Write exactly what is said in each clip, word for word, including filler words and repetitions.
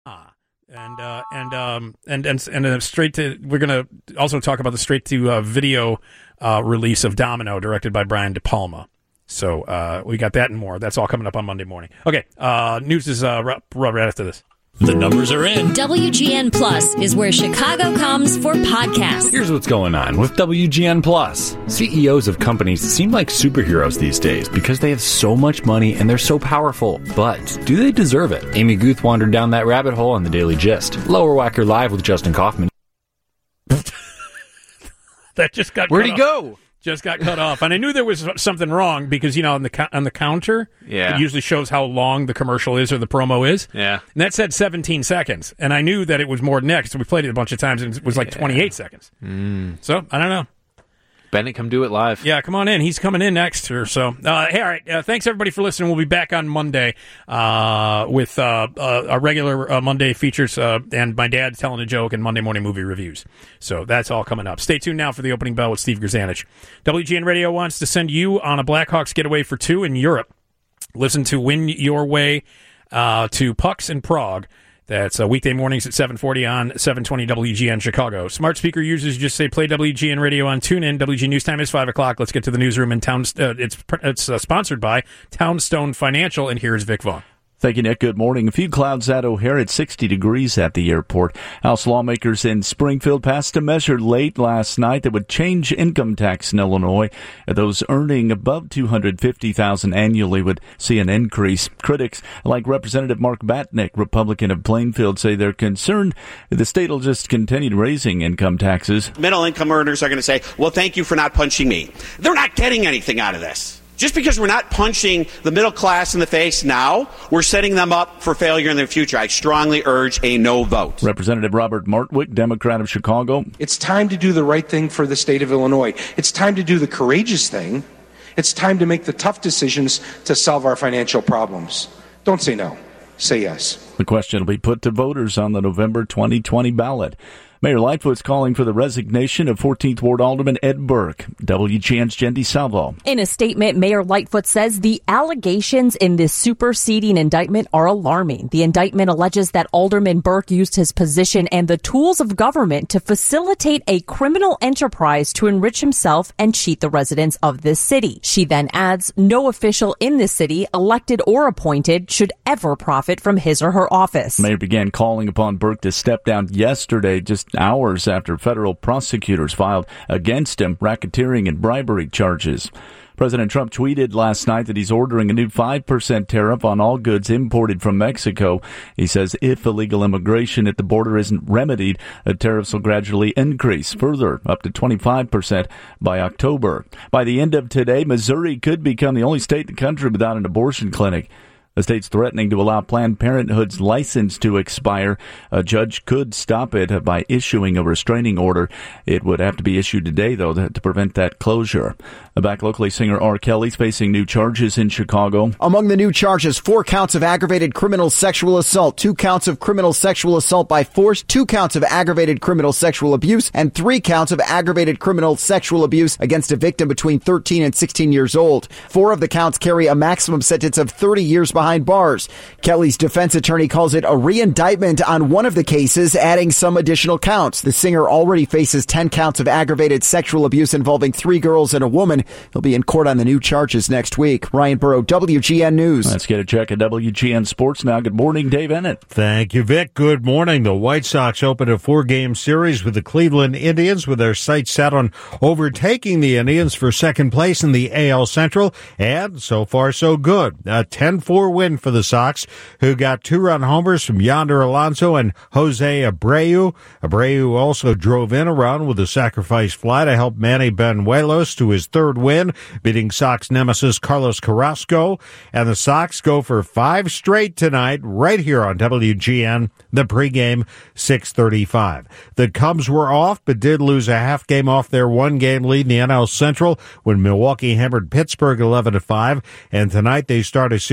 Ah. And uh, and um and and and uh, straight to we're gonna also talk about the straight to uh, video uh, release of Domino, directed by Brian De Palma. So uh, we got that and more. That's all coming up on Monday morning. Okay, uh, news is uh, right, right after this. The numbers are in. W G N Plus is where Chicago comes for podcasts. Here's what's going on with W G N Plus. C E Os of companies seem like superheroes these days because they have so much money and they're so powerful. But do they deserve it? Amy Guth wandered down that rabbit hole on the Daily Gist. Lower Whacker Live with Justin Kaufman. That just got Where'd cut he off. go? Just got cut off, and I knew there was something wrong because you know on the on the counter, yeah. it usually shows how long the commercial is or the promo is. Yeah, and that said seventeen seconds, and I knew that it was more than next. So we played it a bunch of times, and it was like yeah. twenty-eight seconds. Mm. So I don't know. Bennett, come do it live. Yeah, come on in. He's coming in next. Or so. Uh, hey, all right. Uh, thanks, everybody, for listening. We'll be back on Monday uh, with uh, uh, our regular uh, Monday features uh, and my dad telling a joke and Monday morning movie reviews. So that's all coming up. Stay tuned now for the opening bell with Steve Grzanich. W G N Radio wants to send you on a Blackhawks getaway for two in Europe. Listen to Win Your Way uh, to Pucks in Prague. That's uh, weekday mornings at seven forty on seven twenty W G N Chicago. Smart speaker users just say play W G N Radio on TuneIn. W G N News Time is five o'clock. Let's get to the newsroom in town. Uh, it's it's uh, sponsored by Townstone Financial, and here's Vic Vaughn. Thank you, Nick. Good morning. A few clouds at O'Hare at sixty degrees at the airport. House lawmakers in Springfield passed a measure late last night that would change income tax in Illinois. Those earning above two hundred fifty thousand dollars annually would see an increase. Critics, like Representative Mark Batnick, Republican of Plainfield, say they're concerned the state will just continue raising income taxes. Middle income earners are going to say, well, thank you for not punching me. They're not getting anything out of this. Just because we're not punching the middle class in the face now, we're setting them up for failure in the future. I strongly urge a no vote. Representative Robert Martwick, Democrat of Chicago. It's time to do the right thing for the state of Illinois. It's time to do the courageous thing. It's time to make the tough decisions to solve our financial problems. Don't say no. Say yes. The question will be put to voters on the November twenty twenty ballot. Mayor Lightfoot's calling for the resignation of fourteenth Ward Alderman Ed Burke. W G N's Jen DeSalvo. In a statement, Mayor Lightfoot says the allegations in this superseding indictment are alarming. The indictment alleges that Alderman Burke used his position and the tools of government to facilitate a criminal enterprise to enrich himself and cheat the residents of this city. She then adds, no official in this city, elected or appointed, should ever profit from his or her office. Mayor began calling upon Burke to step down yesterday, just hours after federal prosecutors filed against him racketeering and bribery charges. President Trump tweeted last night that he's ordering a new five percent tariff on all goods imported from Mexico. He says if illegal immigration at the border isn't remedied, the tariffs will gradually increase further, up to twenty-five percent by October. By the end of today, Missouri could become the only state in the country without an abortion clinic. The state's threatening to allow Planned Parenthood's license to expire. A judge could stop it by issuing a restraining order. It would have to be issued today, though, to prevent that closure. Back locally, singer R. Kelly's facing new charges in Chicago. Among the new charges, four counts of aggravated criminal sexual assault, two counts of criminal sexual assault by force, two counts of aggravated criminal sexual abuse, and three counts of aggravated criminal sexual abuse against a victim between thirteen and sixteen years old. Four of the counts carry a maximum sentence of thirty years behind bars. Kelly's defense attorney calls it a re-indictment on one of the cases, adding some additional counts. The singer already faces ten counts of aggravated sexual abuse involving three girls and a woman. He'll be in court on the new charges next week. Ryan Burrow, W G N News. Let's get a check at W G N Sports now. Good morning, Dave Ennett. Thank you, Vic. Good morning. The White Sox opened a four-game series with the Cleveland Indians with their sights set on overtaking the Indians for second place in the A L Central, and so far so good. A ten four win for the Sox, who got two-run homers from Yonder Alonso and Jose Abreu. Abreu also drove in a run with a sacrifice fly to help Manny Benuelos to his third win, beating Sox nemesis Carlos Carrasco. And the Sox go for five straight tonight right here on W G N, the pregame six thirty-five. The Cubs were off, but did lose a half game off their one-game lead in the N L Central when Milwaukee hammered Pittsburgh eleven to five. And tonight they start a series in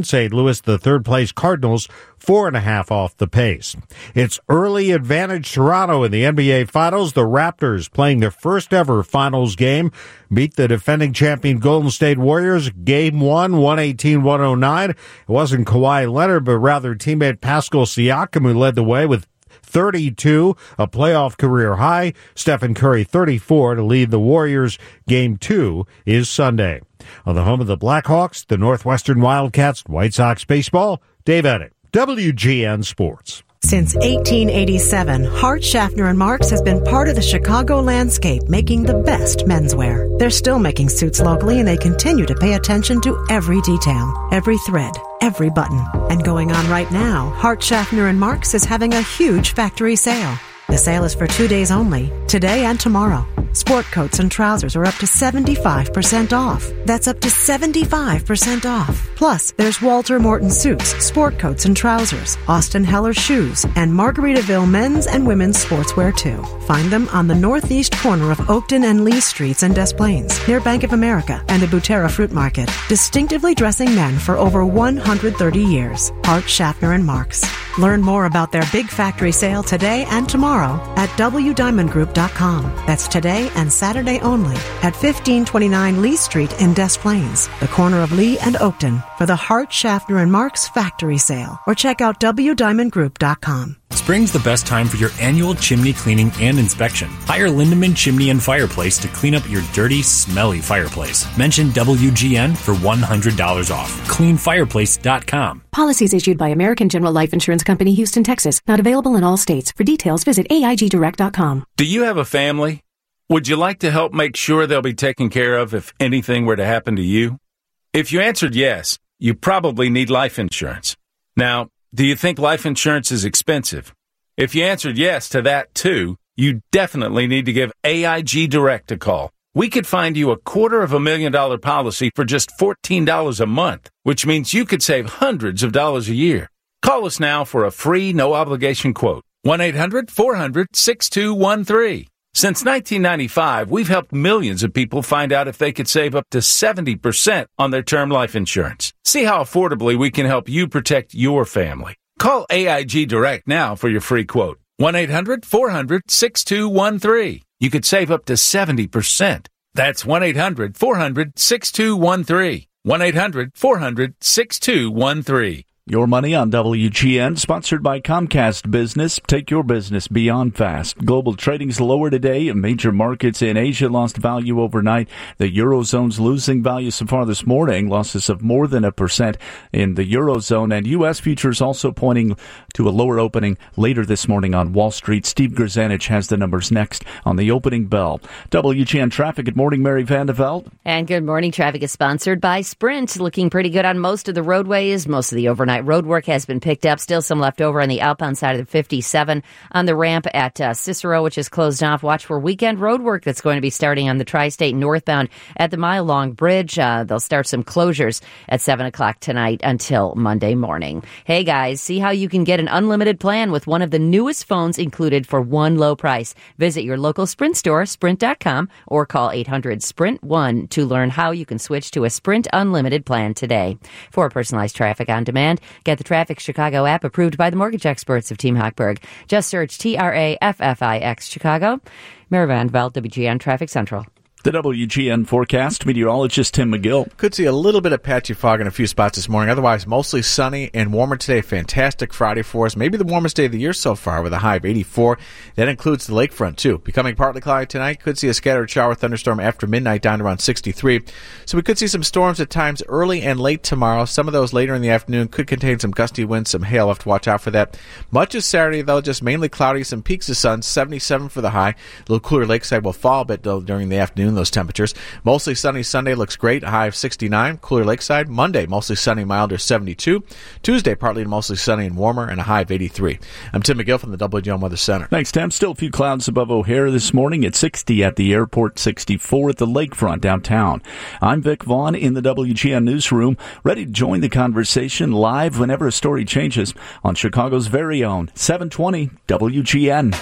in Saint Louis, the third-place Cardinals, four and a half off the pace. It's early advantage Toronto in the N B A Finals. The Raptors, playing their first-ever Finals game, beat the defending champion Golden State Warriors. Game one, one eighteen one oh nine. It wasn't Kawhi Leonard, but rather teammate Pascal Siakam who led the way with thirty-two, a playoff career high. Stephen Curry, thirty-four, to lead the Warriors. Game two is Sunday. On the home of the Blackhawks, the Northwestern Wildcats, White Sox baseball, Dave Eddick, W G N Sports. Since eighteen eighty-seven, Hart, Schaffner and Marks has been part of the Chicago landscape, making the best menswear. They're still making suits locally, and they continue to pay attention to every detail, every thread, every button. And going on right now, Hart, Schaffner and Marks is having a huge factory sale. The sale is for two days only, today and tomorrow. Sport coats and trousers are up to seventy-five percent off. That's up to seventy-five percent off. Plus, there's Walter Morton suits, sport coats and trousers, Austin Heller shoes, and Margaritaville men's and women's sportswear too. Find them on the northeast corner of Oakton and Lee Streets in Des Plaines, near Bank of America and the Butera Fruit Market. Distinctively dressing men for over one hundred thirty years. Hart, Schaffner and Marks. Learn more about their big factory sale today and tomorrow at W Diamond Group dot com. That's today and Saturday only at fifteen twenty-nine Lee Street in Des Plaines, the corner of Lee and Oakton, for the Hart, Schaffner and Marks factory sale. Or check out W Diamond Group dot com. Spring's the best time for your annual chimney cleaning and inspection. Hire Lindemann Chimney and Fireplace to clean up your dirty, smelly fireplace. Mention W G N for one hundred dollars off. clean fireplace dot com. Policies issued by American General Life Insurance Company, Houston, Texas. Not available in all states. For details, visit A I G direct dot com. Do you have a family? Would you like to help make sure they'll be taken care of if anything were to happen to you? If you answered yes, you probably need life insurance. Now, do you think life insurance is expensive? If you answered yes to that too, you definitely need to give A I G Direct a call. We could find you a quarter of a million dollar policy for just fourteen dollars a month, which means you could save hundreds of dollars a year. Call us now for a free, no-obligation quote. one eight hundred four hundred six two one three. Since nineteen ninety-five, we've helped millions of people find out if they could save up to seventy percent on their term life insurance. See how affordably we can help you protect your family. Call A I G Direct now for your free quote. one eight hundred four hundred six two one three. You could save up to seventy percent. That's one eight hundred four hundred six two one three. one eight hundred four hundred six two one three. Your Money on W G N, sponsored by Comcast Business. Take your business beyond fast. Global trading's lower today. Major markets in Asia lost value overnight. The Eurozone's losing value so far this morning. Losses of more than a percent in the Eurozone. And U S futures also pointing to a lower opening later this morning on Wall Street. Steve Grzanich has the numbers next on the opening bell. W G N Traffic. Good morning, Mary Van de Velde. And good morning. Traffic is sponsored by Sprint. Looking pretty good on most of the roadways. Most of the overnight road work has been picked up. Still some left over on the outbound side of the fifty-seven on the ramp at uh, Cicero, which is closed off. Watch for weekend road work that's going to be starting on the Tri-State northbound at the Mile Long Bridge. Uh, they'll start some closures at seven o'clock tonight until Monday morning. Hey, guys, see how you can get an unlimited plan with one of the newest phones included for one low price. Visit your local Sprint store, sprint dot com, or call eight hundred sprint one to learn how you can switch to a Sprint Unlimited plan today. For personalized traffic on demand, get the Traffic Chicago app approved by the mortgage experts of Team Hochberg. Just search T R A F F I X Chicago. Mary Van Velde, W G N Traffic Central. The W G N forecast, meteorologist Tim McGill. Could see a little bit of patchy fog in a few spots this morning. Otherwise, mostly sunny and warmer today. Fantastic Friday for us. Maybe the warmest day of the year so far with a high of eighty-four. That includes the lakefront, too. Becoming partly cloudy tonight. Could see a scattered shower thunderstorm after midnight down to around sixty-three. So we could see some storms at times early and late tomorrow. Some of those later in the afternoon could contain some gusty winds, some hail. We'll have to watch out for that. Much of Saturday, though, just mainly cloudy. Some peaks of sun. seventy-seven for the high. A little cooler lakeside will fall a bit, though, during the afternoon, those temperatures. Mostly sunny Sunday looks great, a high of sixty-nine, cooler lakeside. Monday, mostly sunny, milder, seventy-two. Tuesday, partly mostly sunny and warmer, and a high of eighty-three. I'm Tim McGill from the W G N Weather Center. Thanks, Tim. Still a few clouds above O'Hare this morning at sixty at the airport, sixty-four at the lakefront downtown. I'm Vic Vaughn in the W G N newsroom, ready to join the conversation live whenever a story changes on Chicago's very own seven twenty W G N.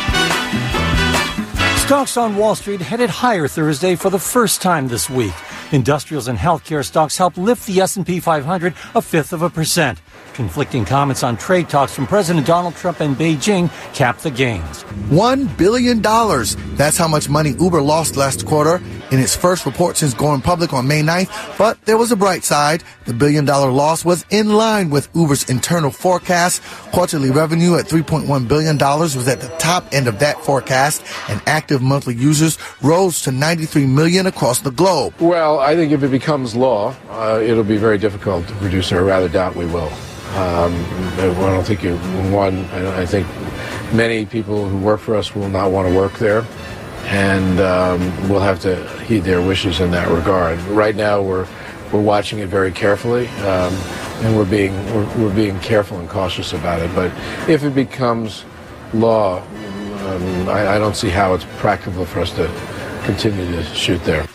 Stocks on Wall Street headed higher Thursday for the first time this week. Industrials and healthcare stocks helped lift the S and P five hundred a fifth of a percent. Conflicting comments on trade talks from President Donald Trump and Beijing capped the gains. One billion dollars. That's how much money Uber lost last quarter in its first report since going public on May ninth. But there was a bright side. The billion-dollar loss was in line with Uber's internal forecast. Quarterly revenue at three point one billion dollars was at the top end of that forecast, and active monthly users rose to ninety-three million across the globe. Well, I think if it becomes law, uh, it'll be very difficult to reduce it. I rather doubt we will. Um, I don't think you, one, I think many people who work for us will not want to work there, and um, we'll have to heed their wishes in that regard. Right now, we're we're watching it very carefully, um, and we're being we're, we're being careful and cautious about it. But if it becomes law, um, I, I don't see how it's practical for us to continue to shoot there.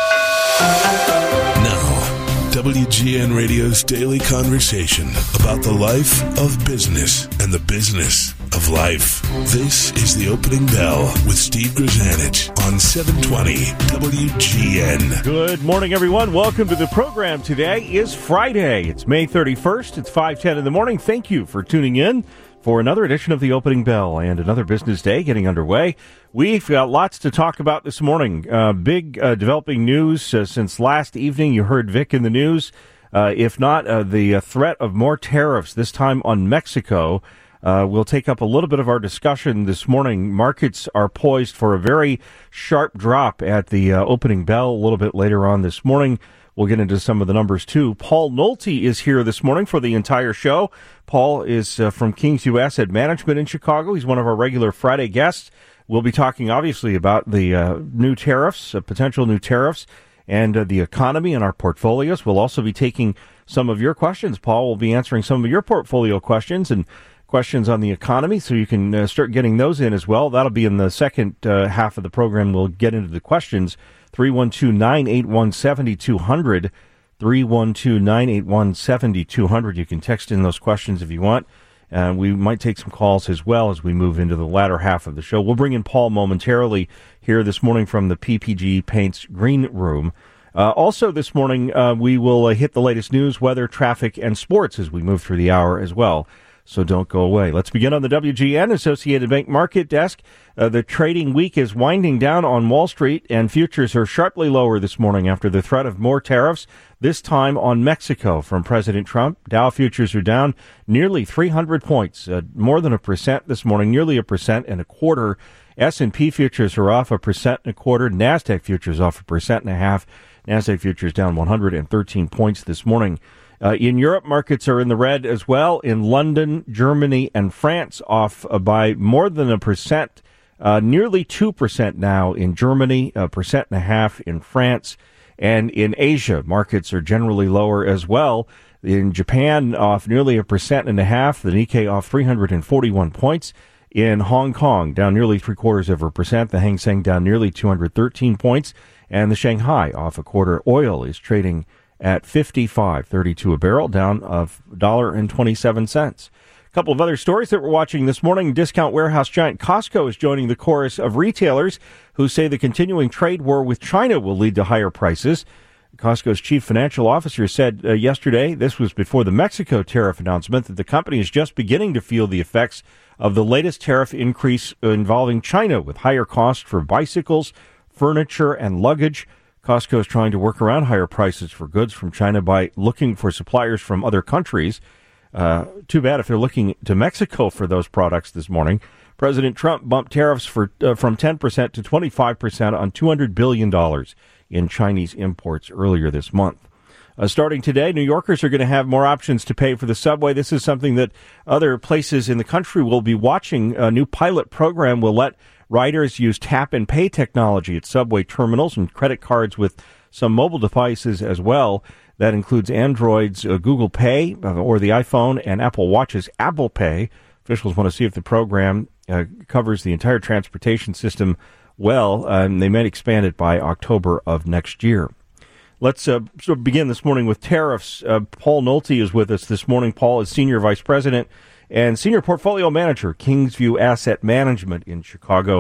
W G N Radio's daily conversation about the life of business and the business of life. This is The Opening Bell with Steve Grzanich on seven twenty W G N. Good morning, everyone. Welcome to the program. Today is Friday. It's May thirty-first. It's five ten in the morning. Thank you for tuning in for another edition of The Opening Bell and another business day getting underway. We've got lots to talk about this morning. Uh, big uh, developing news uh, since last evening. You heard Vic in the news. Uh, if not, uh, the uh, threat of more tariffs, this time on Mexico, uh, will take up a little bit of our discussion this morning. Markets are poised for a very sharp drop at the uh, opening bell a little bit later on this morning. We'll get into some of the numbers, too. Paul Nolte is here this morning for the entire show. Paul is uh, from Kingsview Asset Management in Chicago. He's one of our regular Friday guests. We'll be talking, obviously, about the uh, new tariffs, uh, potential new tariffs, and uh, the economy and our portfolios. We'll also be taking some of your questions. Paul will be answering some of your portfolio questions and questions on the economy, so you can uh, start getting those in as well. That'll be in the second uh, half of the program. We'll get into the questions. three one two, nine eight one, seven two zero zero. three one two, nine eight one, seven two zero zero. You can text in those questions if you want. Uh, we might take some calls as well as we move into the latter half of the show. We'll bring in Paul momentarily here this morning from the P P G Paints Green Room. Uh, also this morning, uh, we will uh, hit the latest news, weather, traffic, and sports as we move through the hour as well. So don't go away. Let's begin on the W G N Associated Bank Market Desk. Uh, the trading week is winding down on Wall Street, and futures are sharply lower this morning after the threat of more tariffs, this time on Mexico from President Trump. Dow futures are down nearly three hundred points, uh, more than a percent this morning, nearly a percent and a quarter. S and P futures are off a percent and a quarter. NASDAQ futures off a percent and a half. NASDAQ futures down one hundred thirteen points this morning. Uh, in Europe, markets are in the red as well. In London, Germany, and France, off uh, by more than a percent, uh, nearly two percent now in Germany, a percent and a half in France. And in Asia, markets are generally lower as well. In Japan, off nearly a percent and a half. The Nikkei off three hundred forty-one points. In Hong Kong, down nearly three quarters of a percent. The Hang Seng down nearly two hundred thirteen points. And the Shanghai off a quarter. Oil is trading at fifty-five thirty-two a barrel, down of one dollar and twenty-seven cents. A couple of other stories that we're watching this morning. Discount warehouse giant Costco is joining the chorus of retailers who say the continuing trade war with China will lead to higher prices. Costco's chief financial officer said uh, yesterday, this was before the Mexico tariff announcement, that the company is just beginning to feel the effects of the latest tariff increase involving China, with higher costs for bicycles, furniture, and luggage. Costco is trying to work around higher prices for goods from China by looking for suppliers from other countries. Uh, too bad if they're looking to Mexico for those products this morning. President Trump bumped tariffs for uh, from ten percent to twenty-five percent on two hundred billion dollars in Chinese imports earlier this month. Uh, starting today, New Yorkers are going to have more options to pay for the subway. This is something that other places in the country will be watching. A new pilot program will let riders use tap and pay technology at subway terminals and credit cards with some mobile devices as well. That includes Android's uh, Google Pay uh, or the iPhone and Apple Watch's Apple Pay. Officials want to see if the program uh, covers the entire transportation system well, uh, and they might expand it by October of next year. Let's uh, sort of begin this morning with tariffs. Uh, Paul Nolte is with us this morning. Paul is Senior Vice President and Senior Portfolio Manager, Kingsview Asset Management in Chicago.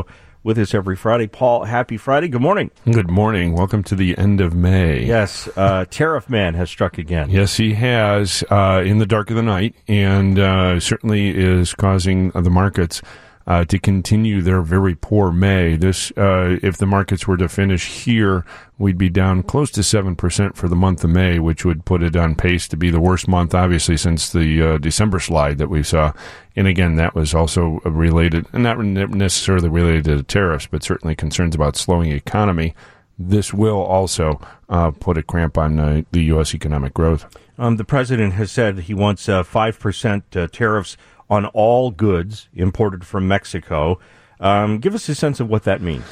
with us every Friday. Paul, happy Friday. Good morning. Good morning. Welcome to the end of May. Yes, uh, Tariff Man has struck again. Yes, he has, uh, in the dark of the night, and uh, certainly is causing the markets Uh, to continue their very poor May. This, uh, if the markets were to finish here, we'd be down close to seven percent for the month of May, which would put it on pace to be the worst month, obviously, since the uh, December slide that we saw. And again, that was also related, and not necessarily related to the tariffs, but certainly concerns about slowing the economy. This will also uh, put a cramp on uh, the U S economic growth. Um, the president has said he wants uh, five percent uh, tariffs on all goods imported from Mexico. Um, give us a sense of what that means.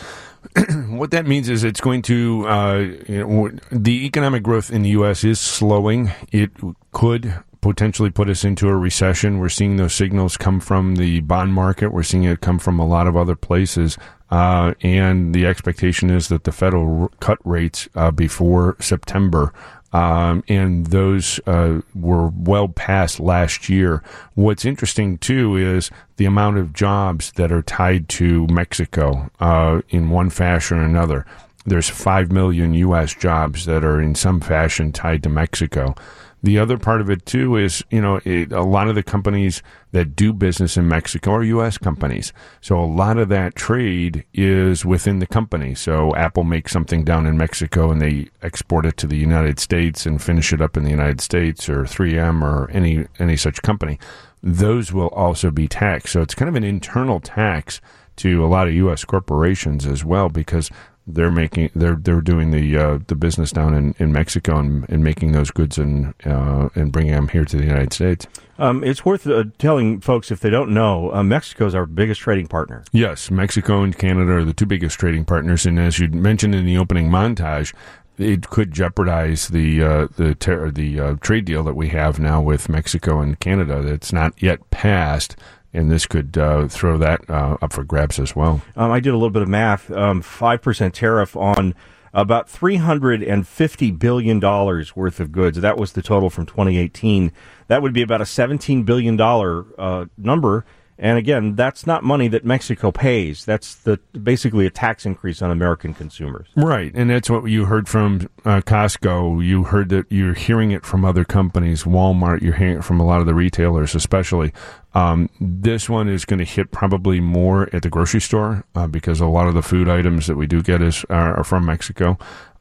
What that means is it's going to, uh, you know, the economic growth in the U S is slowing. It could potentially put us into a recession. We're seeing those signals come from the bond market. We're seeing it come from a lot of other places. Uh, and the expectation is that the Fed will cut rates uh, before September. Um, and those uh, were well past last year. What's interesting, too, is the amount of jobs that are tied to Mexico uh, in one fashion or another. There's five million U S jobs that are in some fashion tied to Mexico. The other part of it, too, is, you know, it, a lot of the companies that do business in Mexico are U S companies. So a lot of that trade is within the company. So Apple makes something down in Mexico and they export it to the United States and finish it up in the United States, or three M or any any such company. Those will also be taxed. So it's kind of an internal tax to a lot of U S corporations as well, because they're making they're they're doing the uh, the business down in, in Mexico and, and making those goods and uh, and bringing them here to the United States. Um, it's worth uh, telling folks, if they don't know, uh, Mexico is our biggest trading partner. Yes, Mexico and Canada are the two biggest trading partners, and as you mentioned in the opening montage, it could jeopardize the uh, the ter- the uh, trade deal that we have now with Mexico and Canada. That's not yet passed. And this could uh, throw that uh, up for grabs as well. Um, I did a little bit of math. Um, five percent tariff on about three hundred fifty billion dollars worth of goods. That was the total from twenty eighteen. That would be about a seventeen billion dollars uh, number. And again, that's not money that Mexico pays. That's the basically a tax increase on American consumers. Right, and that's what you heard from uh, Costco. You heard that. You're hearing it from other companies, Walmart. You're hearing it from a lot of the retailers, especially. Um, this one is going to hit probably more at the grocery store uh, because a lot of the food items that we do get is are, are from Mexico.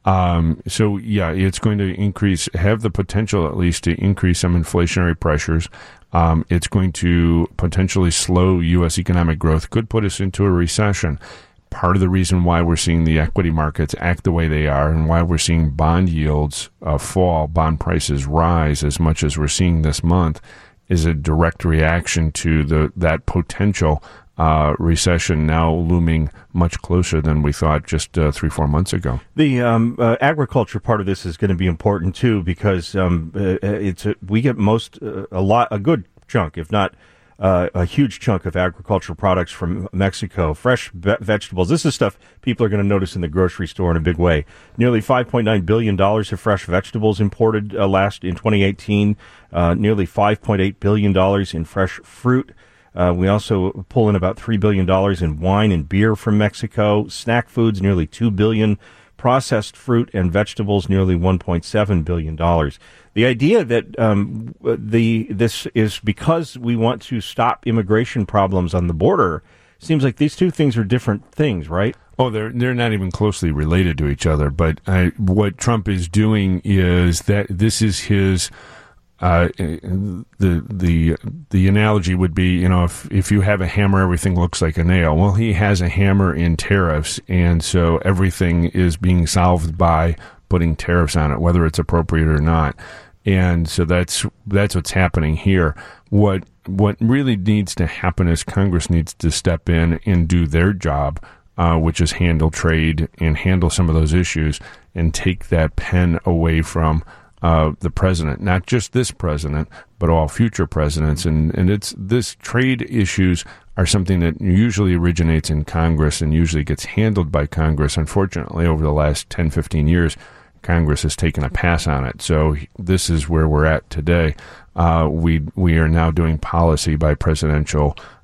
Um, so yeah, it's going to increase, have the potential at least to increase some inflationary pressures. Um, it's going to potentially slow U S economic growth, could put us into a recession. Part of the reason why we're seeing the equity markets act the way they are and why we're seeing bond yields uh, fall, bond prices rise as much as we're seeing this month is a direct reaction to the that potential uh, recession now looming much closer than we thought just uh, three, four months ago. The um, uh, agriculture part of this is going to be important too, because um, uh, it's a, we get most uh, a lot a good chunk, if not uh, a huge chunk of agricultural products from Mexico. Fresh ve- vegetables. This is stuff people are going to notice in the grocery store in a big way. Nearly five point nine billion dollars of fresh vegetables imported uh, last in twenty eighteen. Uh, nearly five point eight billion dollars in fresh fruit. Uh, we also pull in about three billion dollars in wine and beer from Mexico. Snack foods, nearly two billion dollars. Processed fruit and vegetables, nearly one point seven billion dollars. The idea that um, the this is because we want to stop immigration problems on the border seems like these two things are different things, right? Oh, they're they're not even closely related to each other. But uh, what Trump is doing is that this is his. Uh, the the the analogy would be, you know, if if you have a hammer, everything looks like a nail. Well, he has a hammer in tariffs, and so everything is being solved by putting tariffs on it, whether it's appropriate or not. And so that's that's what's happening here. What what really needs to happen is Congress needs to step in and do their job, uh, which is handle trade and handle some of those issues, and take that pen away from Uh, the president, not just this president, but all future presidents. And, and it's this trade issues are something that usually originates in Congress and usually gets handled by Congress. Unfortunately, over the last ten, fifteen years, Congress has taken a pass on it. So this is where we're at today. Uh, we we are now doing policy by presidential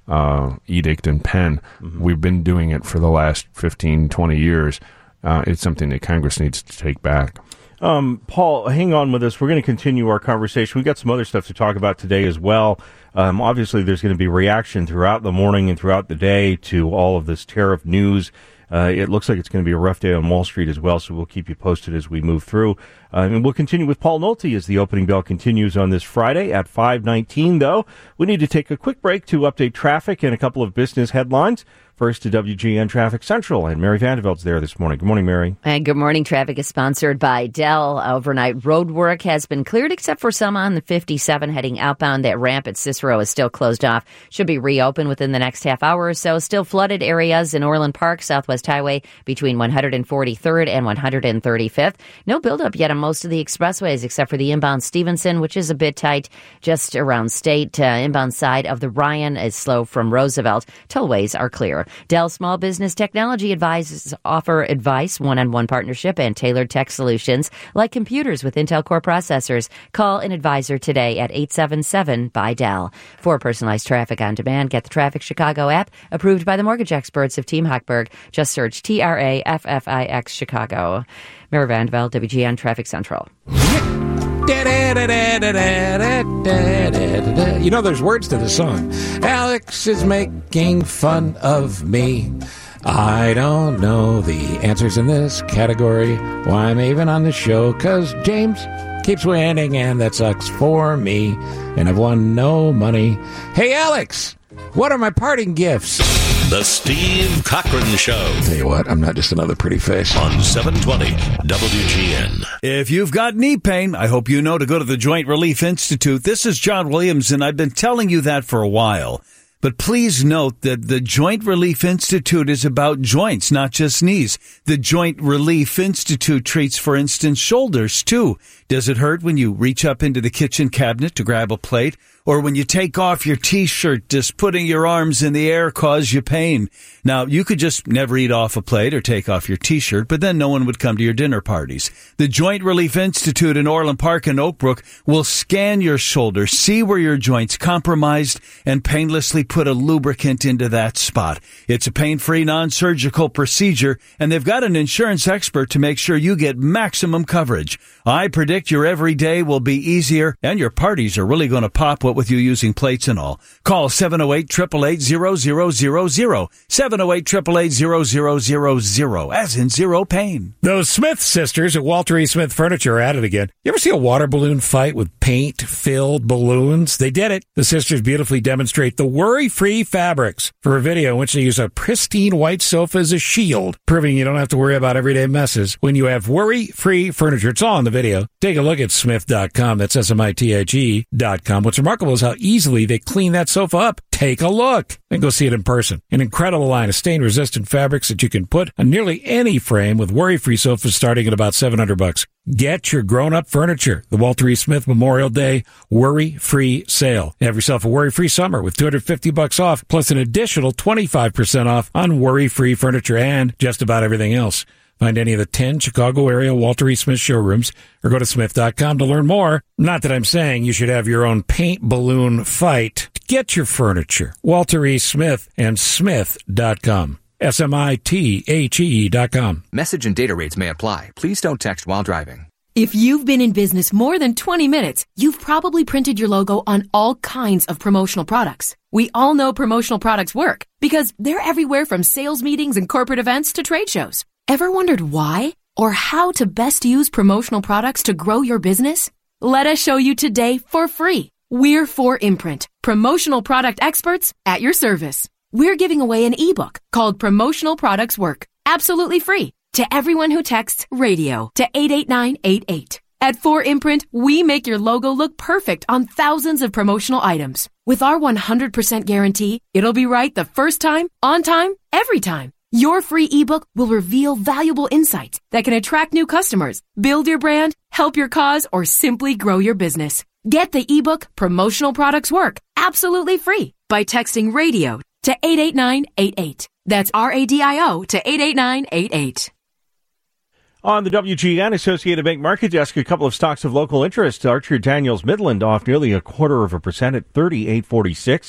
uh, edict and pen. Mm-hmm. We've been doing it for the last fifteen, twenty years. Uh, it's something that Congress needs to take back. Um, Paul, hang on with us. We're going to continue our conversation. We've got some other stuff to talk about today as well. Um, obviously, there's going to be reaction throughout the morning and throughout the day to all of this tariff news. Uh, it looks like it's going to be a rough day on Wall Street as well, so we'll keep you posted as we move through. Uh, and we'll continue with Paul Nolte as the opening bell continues on this Friday at five nineteen, though. We need to take a quick break to update traffic and a couple of business headlines. First to W G N Traffic Central, and Mary Vandervelt's there this morning. Good morning, Mary. And good morning. Traffic is sponsored by Dell. Overnight road work has been cleared, except for some on the fifty-seven heading outbound. That ramp at Cicero is still closed off. Should be reopened within the next half hour or so. Still flooded areas in Orland Park, Southwest Highway, between one hundred forty-third and one hundred thirty-fifth. No buildup yet on most of the expressways, except for the inbound Stevenson, which is a bit tight just around State. Uh, inbound side of the Ryan is slow from Roosevelt. Tollways are clear. Dell Small Business Technology Advisors offer advice, one-on-one partnership, and tailored tech solutions like computers with Intel Core processors. Call an advisor today at eight seven seven by Dell. For personalized traffic on demand, get the Traffic Chicago app, approved by the mortgage experts of Team Hochberg. Just search T R A F F I X Chicago. Mary Vanderveld, W G N Traffic Central. You know, there's words to the song. Alex is making fun of me. I don't know the answers in this category. Why I'm even on the show, because James keeps winning, and that sucks for me. And I've won no money. Hey, Alex, what are my parting gifts? The Steve Cochran Show. Tell you what, I'm not just another pretty face. On seven twenty W G N. If you've got knee pain, I hope you know to go to the Joint Relief Institute. This is John Williams, and I've been telling you that for a while. But please note that the Joint Relief Institute is about joints, not just knees. The Joint Relief Institute treats, for instance, shoulders, too. Does it hurt when you reach up into the kitchen cabinet to grab a plate? Or when you take off your T-shirt, does putting your arms in the air cause you pain? Now, you could just never eat off a plate or take off your T-shirt, but then no one would come to your dinner parties. The Joint Relief Institute in Orland Park and Oak Brook will scan your shoulder, see where your joint's compromised, and painlessly put a lubricant into that spot. It's a pain-free, non-surgical procedure, and they've got an insurance expert to make sure you get maximum coverage. I predict your everyday will be easier, and your parties are really going to pop what with you using plates and all. Call seven oh eight, eight eight eight, zero zero zero zero. seven oh eight, eight eight eight, zero zero zero zero, as in zero pain. Those Smith sisters at Walter E. Smith Furniture are at it again. You ever see a water balloon fight with paint-filled balloons? They did it. The sisters beautifully demonstrate the worry-free fabrics for a video in which they use a pristine white sofa as a shield, proving you don't have to worry about everyday messes when you have worry-free furniture. It's all in the video. Take a look at smith dot com. That's S M I T H E dot com. What's remarkable is how easily they clean that sofa up. Take a look and go see it in person. An incredible line of stain-resistant fabrics that you can put on nearly any frame with worry-free sofas starting at about seven hundred bucks. Get your grown-up furniture. The Walter E. Smith Memorial Day Worry-Free Sale. Have yourself a worry-free summer with two hundred fifty bucks off, plus an additional twenty-five percent off on worry-free furniture and just about everything else. Find any of the ten Chicago area Walter E. Smith showrooms or go to smith dot com to learn more. Not that I'm saying you should have your own paint balloon fight. Get your furniture. Walter E. Smith and smith dot com. S M I T H E dot com. Message and data rates may apply. Please don't text while driving. If you've been in business more than twenty minutes, you've probably printed your logo on all kinds of promotional products. We all know promotional products work because they're everywhere from sales meetings and corporate events to trade shows. Ever wondered why or how to best use promotional products to grow your business? Let us show you today for free. We're four Imprint, promotional product experts at your service. We're giving away an ebook called Promotional Products Work, absolutely free, to everyone who texts radio to eight eight nine eight eight. At four Imprint, we make your logo look perfect on thousands of promotional items. With our one hundred percent guarantee, it'll be right the first time, on time, every time. Your free ebook will reveal valuable insights that can attract new customers, build your brand, help your cause, or simply grow your business. Get the ebook Promotional Products Work absolutely free by texting radio to eight eight nine eight eight. That's R A D I O to eight eight nine eight eight. On the W G N Associated Bank Market Desk, a couple of stocks of local interest. Archer Daniels Midland off nearly a quarter of a percent at thirty-eight forty-six.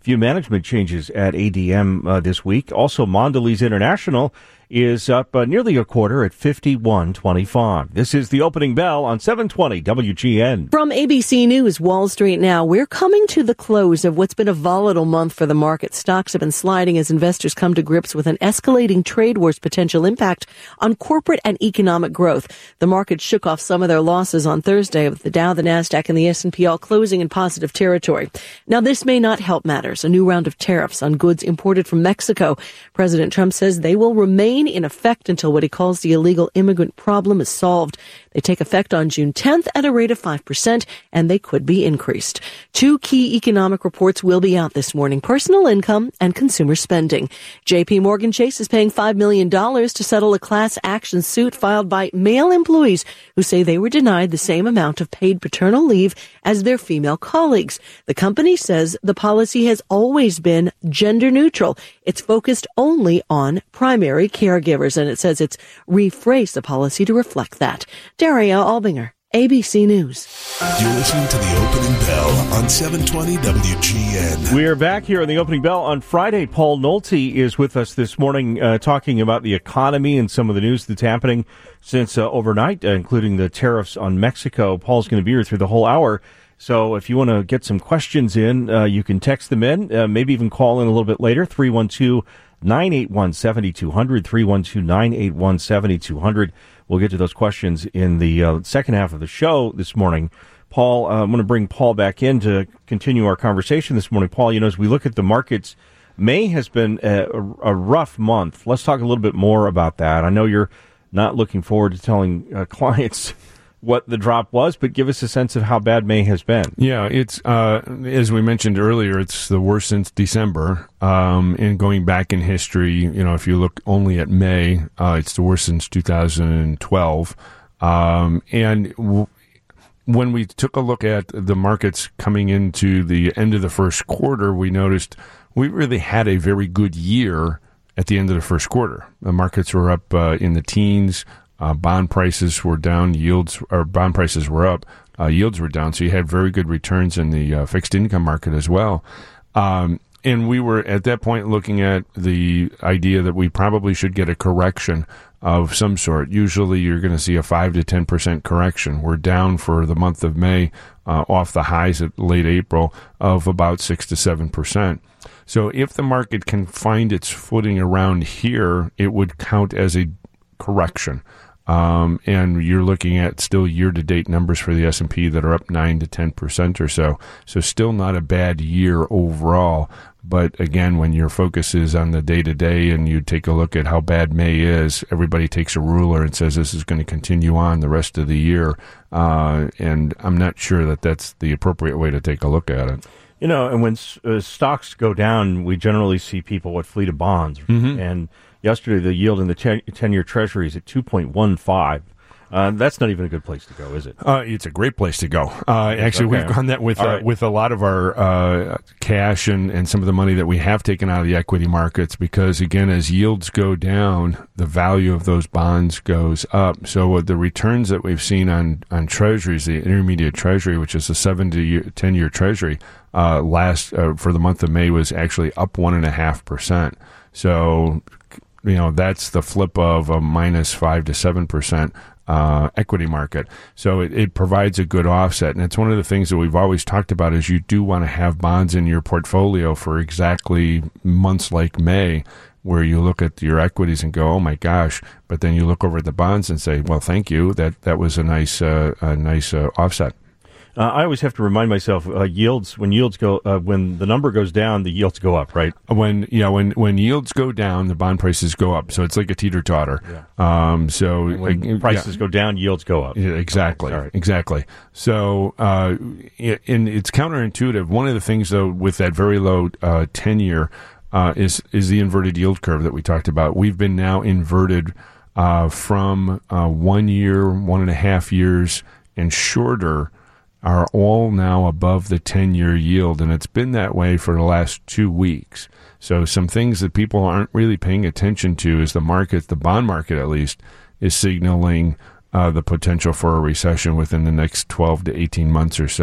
few management changes at A D M uh, this week. Also, Mondelez International is up uh, nearly a quarter at fifty-one twenty-five. This is the opening bell on seven twenty W G N. From A B C News, Wall Street Now, we're coming to the close of what's been a volatile month for the market. Stocks have been sliding as investors come to grips with an escalating trade war's potential impact on corporate and economic growth. The market shook off some of their losses on Thursday, with the Dow, the Nasdaq, and the S and P all closing in positive territory. Now, this may not help matters. A new round of tariffs on goods imported from Mexico. President Trump says they will remain in effect until what he calls the illegal immigrant problem is solved. They take effect on June tenth at a rate of five percent, and they could be increased. Two key economic reports will be out this morning: personal income and consumer spending. J P Morgan Chase is paying five million dollars to settle a class action suit filed by male employees who say they were denied the same amount of paid paternal leave as their female colleagues. The company says the policy has always been gender neutral. It's focused only on primary caregivers, and it says it's rephrased the policy to reflect that. Daria Albinger, A B C News. You're listening to the opening bell on seven twenty W G N. We are back here on the opening bell on Friday. Paul Nolte is with us this morning uh, talking about the economy and some of the news that's happening since uh, overnight, uh, including the tariffs on Mexico. Paul's going to be here through the whole hour. So if you want to get some questions in, uh, you can text them in, uh, maybe even call in a little bit later, three one two, nine eight one, seven two zero zero, three one two, nine eight one, seven two zero zero. We'll get to those questions in the uh, second half of the show this morning. Paul, uh, I'm going to bring Paul back in to continue our conversation this morning. Paul, you know, as we look at the markets, May has been a, a rough month. Let's talk a little bit more about that. I know you're not looking forward to telling uh, clients what the drop was, but give us a sense of how bad May has been. Yeah, it's, uh, as we mentioned earlier, it's the worst since December. Um, and going back in history, you know, if you look only at May, uh, it's the worst since two thousand twelve. Um, and w- when we took a look at the markets coming into the end of the first quarter, we noticed we really had a very good year at the end of the first quarter. The markets were up uh, in the teens. Uh, bond prices were down, yields, or bond prices were up, uh, yields were down. So you had very good returns in the uh, fixed income market as well. Um, and we were at that point looking at the idea that we probably should get a correction of some sort. Usually you're going to see a five to ten percent correction. We're down for the month of May uh, off the highs at late April of about six to seven percent. So if the market can find its footing around here, it would count as a correction. Um, and you're looking at still year-to-date numbers for the S and P that are up nine to ten percent or so. So still not a bad year overall. But again, when your focus is on the day-to-day and you take a look at how bad May is, everybody takes a ruler and says this is going to continue on the rest of the year. Uh, and I'm not sure that that's the appropriate way to take a look at it. You know, and when uh, stocks go down, we generally see people what flee to bonds. Mm-hmm. And yesterday, the yield in the ten-year Treasury is at two point one five. Uh, that's not even a good place to go, is it? Uh, it's a great place to go. Uh, actually, okay. We've gone that with uh, right. with a lot of our uh, cash and, and some of the money that we have taken out of the equity markets because, again, as yields go down, the value of those bonds goes up. So uh, the returns that we've seen on, on treasuries, the intermediate treasury, which is a seven to ten-year treasury, uh, last uh, for the month of May was actually up one point five percent. So, you know, that's the flip of a minus five to seven percent. Uh, equity market. So it, it provides a good offset. And it's one of the things that we've always talked about is you do want to have bonds in your portfolio for exactly months like May, where you look at your equities and go, oh my gosh, but then you look over at the bonds and say, well, thank you. That, that was a nice, uh, a nice uh, offset. Uh, I always have to remind myself, uh, yields, when yields go, uh, when the number goes down, the yields go up, right? When, yeah, when, when yields go down, the bond prices go up. So it's like a teeter-totter. Yeah. Um, so and when uh, prices yeah. go down, yields go up. Yeah, exactly. Okay, exactly. So, uh, it, and it's counterintuitive. One of the things though, with that very low, uh, ten-year, uh, is, is the inverted yield curve that we talked about. We've been now inverted, uh, from, uh, one year, one and a half years and shorter, are all now above the ten-year yield, and it's been that way for the last two weeks. So some things that people aren't really paying attention to is the market, the bond market at least, is signaling uh, the potential for a recession within the next twelve to eighteen months or so.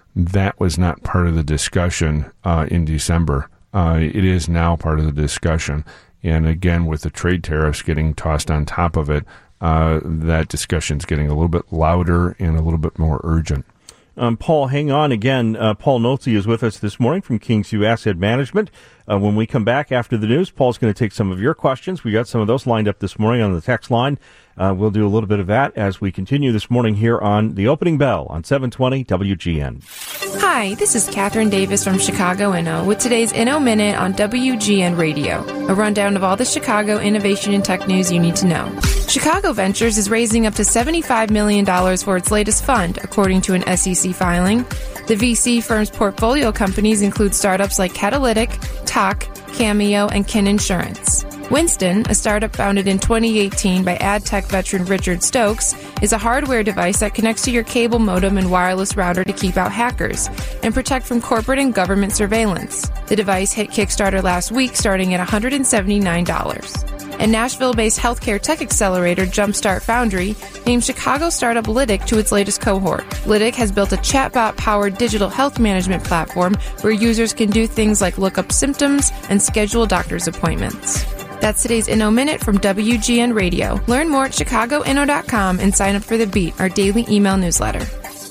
that was not part of the discussion uh, in December. Uh, it is now part of the discussion. And again, with the trade tariffs getting tossed on top of it, uh, that discussion's getting a little bit louder and a little bit more urgent. Um, Paul, hang on again. Uh, Paul Nolte is with us this morning from Kingsview Asset Management. Uh, when we come back after the news, Paul's going to take some of your questions. We got some of those lined up this morning on the text line. Uh, we'll do a little bit of that as we continue this morning here on The Opening Bell on seven twenty W G N. Hi, this is Catherine Davis from Chicago Inno with today's Inno Minute on W G N Radio, a rundown of all the Chicago innovation and tech news you need to know. Chicago Ventures is raising up to seventy-five million dollars for its latest fund, according to an S E C filing. The V C firm's portfolio companies include startups like Catalytic, Talk, Cameo, and Kin Insurance. Winston, a startup founded in twenty eighteen by ad tech veteran Richard Stokes, is a hardware device that connects to your cable modem and wireless router to keep out hackers and protect from corporate and government surveillance. The device hit Kickstarter last week, starting at one hundred seventy-nine dollars. And Nashville-based healthcare tech accelerator Jumpstart Foundry named Chicago startup Lytic to its latest cohort. Lytic has built a chatbot-powered digital health management platform where users can do things like look up symptoms and schedule doctor's appointments. That's today's Inno Minute from W G N Radio. Learn more at chicago inno dot com and sign up for The Beat, our daily email newsletter.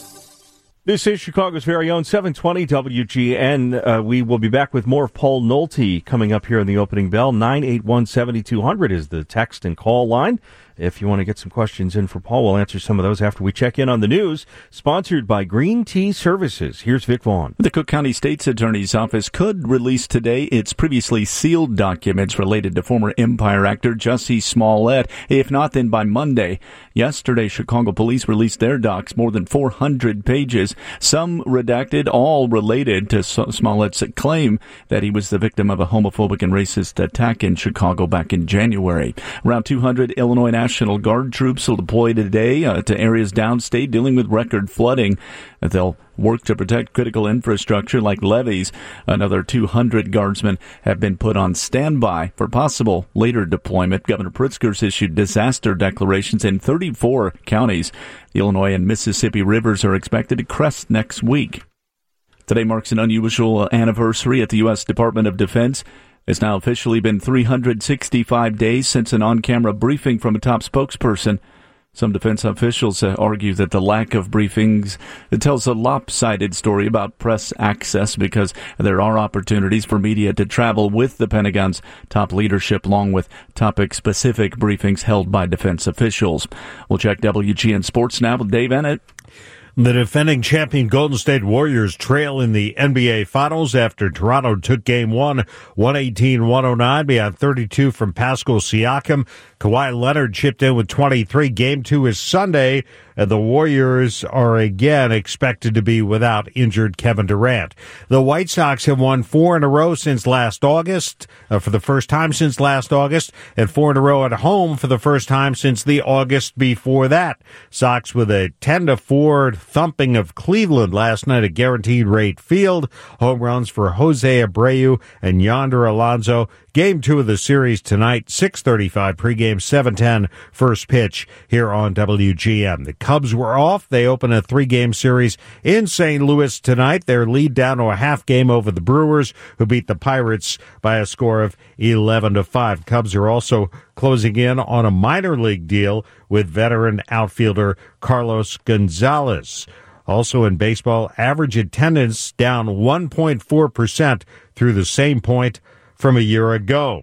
This is Chicago's very own seven twenty W G N. Uh, we will be back with more of Paul Nolte coming up here in the opening bell. nine eight one, seven two zero zero is the text and call line. If you want to get some questions in for Paul, we'll answer some of those after we check in on the news. Sponsored by Green Tea Services. Here's Vic Vaughn. The Cook County State's Attorney's Office could release today its previously sealed documents related to former Empire actor Jussie Smollett. If not, then by Monday. Yesterday, Chicago police released their docs, more than four hundred pages, some redacted, all related to Smollett's claim that he was the victim of a homophobic and racist attack in Chicago back in January. Around two hundred Illinois National Guard troops will deploy today uh, to areas downstate dealing with record flooding. They'll work to protect critical infrastructure like levees. Another two hundred guardsmen have been put on standby for possible later deployment. Governor Pritzker's issued disaster declarations in thirty-four counties. The Illinois and Mississippi rivers are expected to crest next week. Today marks an unusual anniversary at the U S Department of Defense. It's now officially been three hundred sixty-five days since an on-camera briefing from a top spokesperson. Some defense officials argue that the lack of briefings it tells a lopsided story about press access because there are opportunities for media to travel with the Pentagon's top leadership along with topic-specific briefings held by defense officials. We'll check W G N Sports now with Dave Ennett. The defending champion Golden State Warriors trail in the N B A Finals after Toronto took Game one, one eighteen to one oh nine, beyond thirty-two from Pascal Siakam. Kawhi Leonard chipped in with twenty-three. Game two is Sunday, and the Warriors are again expected to be without injured Kevin Durant. The White Sox have won four in a row since last August, uh, for the first time since last August, and four in a row at home for the first time since the August before that. Sox with a ten to four thumping of Cleveland last night at Guaranteed Rate Field. Home runs for Jose Abreu and Yonder Alonso. Game two of the series tonight, six thirty-five pregame, seven ten first pitch here on W G N. The Cubs were off. They open a three-game series in Saint Louis tonight. Their lead down to a half game over the Brewers, who beat the Pirates by a score of eleven to five. Cubs are also closing in on a minor league deal with veteran outfielder Carlos Gonzalez. Also in baseball, average attendance down one point four percent through the same point from a year ago.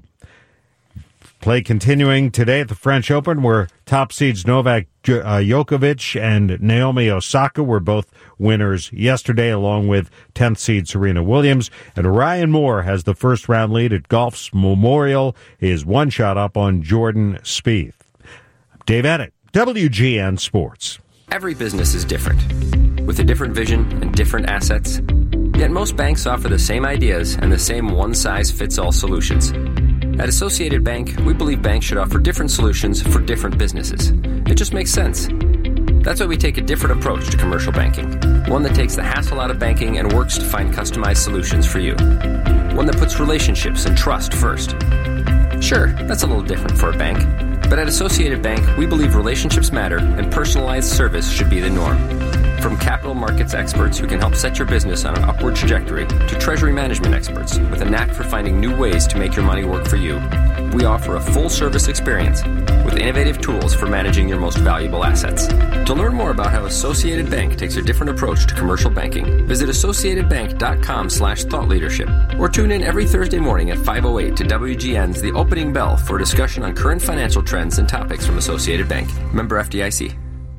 Play continuing today at the French Open, where top seeds Novak Djokovic and Naomi Osaka were both winners yesterday, along with tenth seed Serena Williams. And Ryan Moore has the first round lead at golf's Memorial. He is one shot up on Jordan Spieth. Dave Ennett, W G N Sports. Every business is different, with a different vision and different assets. Yet most banks offer the same ideas and the same one-size-fits-all solutions. At Associated Bank, we believe banks should offer different solutions for different businesses. It just makes sense. That's why we take a different approach to commercial banking. One that takes the hassle out of banking and works to find customized solutions for you. One that puts relationships and trust first. Sure, that's a little different for a bank. But at Associated Bank, we believe relationships matter and personalized service should be the norm. From capital markets experts who can help set your business on an upward trajectory to treasury management experts with a knack for finding new ways to make your money work for you, we offer a full-service experience with innovative tools for managing your most valuable assets. To learn more about how Associated Bank takes a different approach to commercial banking, visit associatedbank.com slash thought leadership or tune in every Thursday morning at five oh eight to W G N's The Opening Bell for a discussion on current financial trends and topics from Associated Bank. Member F D I C.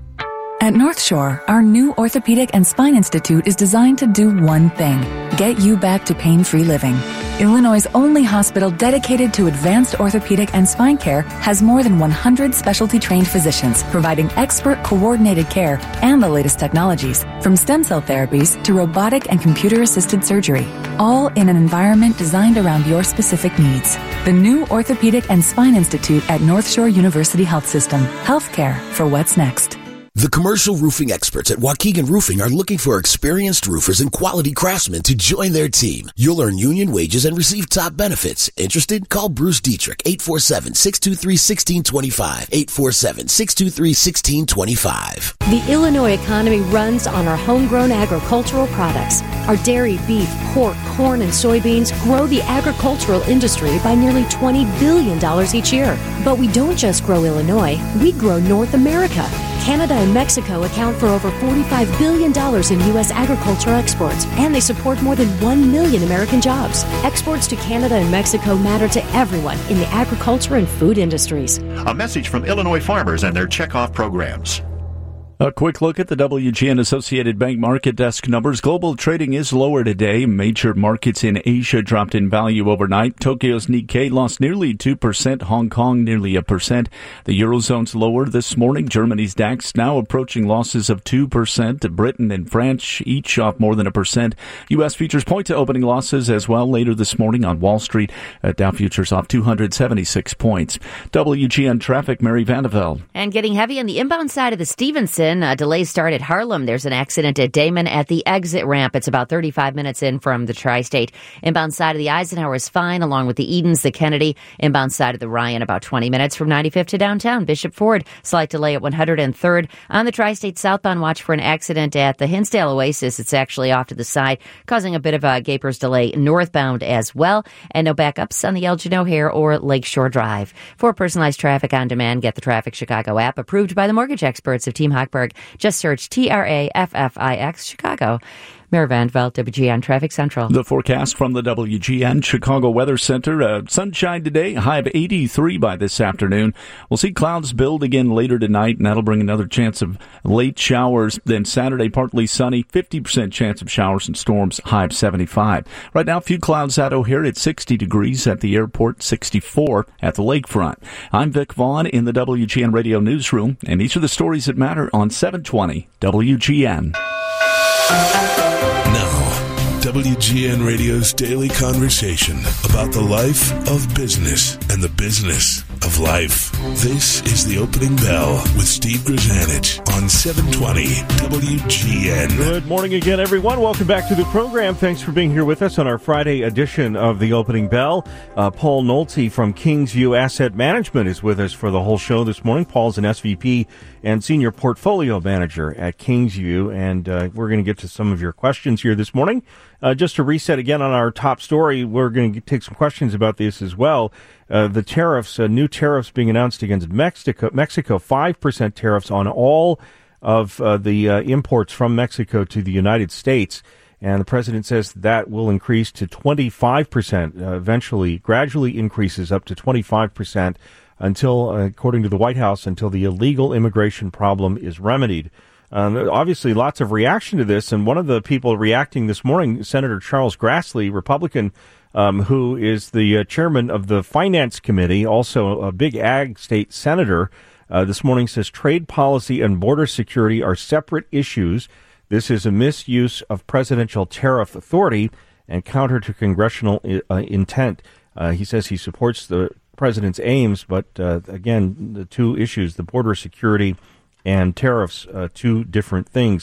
At North Shore, our new Orthopedic and Spine Institute is designed to do one thing: get you back to pain-free living. Illinois' only hospital dedicated to advanced orthopedic and spine care has more than one hundred specialty-trained physicians providing expert coordinated care and the latest technologies, from stem cell therapies to robotic and computer-assisted surgery, all in an environment designed around your specific needs. The new Orthopedic and Spine Institute at North Shore University Health System. Healthcare for what's next. The commercial roofing experts at Waukegan Roofing are looking for experienced roofers and quality craftsmen to join their team. You'll earn union wages and receive top benefits. Interested? Call Bruce Dietrich, eight four seven, six two three, one six two five, eight four seven, six two three, one six two five. The Illinois economy runs on our homegrown agricultural products. Our dairy, beef, pork, corn, and soybeans grow the agricultural industry by nearly twenty billion dollars each year. But we don't just grow Illinois, we grow North America. Canada and Mexico account for over forty-five billion dollars in U S agriculture exports, and they support more than one million American jobs. Exports to Canada and Mexico matter to everyone in the agriculture and food industries. A message from Illinois farmers and their checkoff programs. A quick look at the W G N Associated Bank market desk numbers. Global trading is lower today. Major markets in Asia dropped in value overnight. Tokyo's Nikkei lost nearly two percent. Hong Kong nearly a percent. The Eurozone's lower this morning. Germany's DAX now approaching losses of two percent. Britain and France each off more than a percent. U S futures point to opening losses as well later this morning on Wall Street. Uh, Dow futures off two hundred seventy-six points. W G N traffic, Mary Vandevelde. And getting heavy on the inbound side of the Stevenson. Uh, delays start at Harlem. There's an accident at Damon at the exit ramp. It's about thirty-five minutes in from the Tri-State. Inbound side of the Eisenhower is fine, along with the Edens, the Kennedy. Inbound side of the Ryan, about twenty minutes from ninety-fifth to downtown. Bishop Ford, slight delay at one hundred third. On the Tri-State southbound, watch for an accident at the Hinsdale Oasis. It's actually off to the side, causing a bit of a Gapers delay northbound as well. And no backups on the Elgin O'Hare or Lakeshore Drive. For personalized traffic on demand, get the Traffic Chicago app, approved by the mortgage experts of Team Hochberg. Just search T R A F F I X Chicago. Mary Vandeveld, W G N Traffic Central. The forecast from the W G N Chicago Weather Center. Uh, sunshine today, high of eighty-three by this afternoon. We'll see clouds build again later tonight, and that'll bring another chance of late showers. Then Saturday, partly sunny, fifty percent chance of showers and storms, high of seventy-five. Right now, a few clouds at O'Hare at sixty degrees at the airport, sixty-four at the lakefront. I'm Vic Vaughn in the W G N Radio Newsroom, and these are the stories that matter on seven twenty W G N. Now, W G N Radio's daily conversation about the life of business and the business of life. This is the Opening Bell with Steve Grzanich on seven twenty W G N. Good morning again, everyone. Welcome back to the program. Thanks for being here with us on our Friday edition of the Opening Bell. Uh, Paul Nolte from Kingsview Asset Management is with us for the whole show this morning. Paul's an S V P and Senior Portfolio Manager at Kingsview, and uh, we're going to get to some of your questions here this morning. Uh, just to reset again on our top story, we're going to take some questions about this as well. Uh, the tariffs, uh, new tariffs being announced against Mexico, Mexico, five percent tariffs on all of uh, the uh, imports from Mexico to the United States. And the president says that will increase to twenty-five percent, uh, eventually gradually increases up to twenty-five percent until, uh, according to the White House, until the illegal immigration problem is remedied. Um, obviously, lots of reaction to this, and one of the people reacting this morning, Senator Charles Grassley, Republican, um, who is the uh, chairman of the Finance Committee, also a big ag state senator, uh, this morning says trade policy and border security are separate issues. This is a misuse of presidential tariff authority and counter to congressional uh, intent. Uh, he says he supports the president's aims, but uh, again, the two issues, the border security and tariffs, uh, two different things.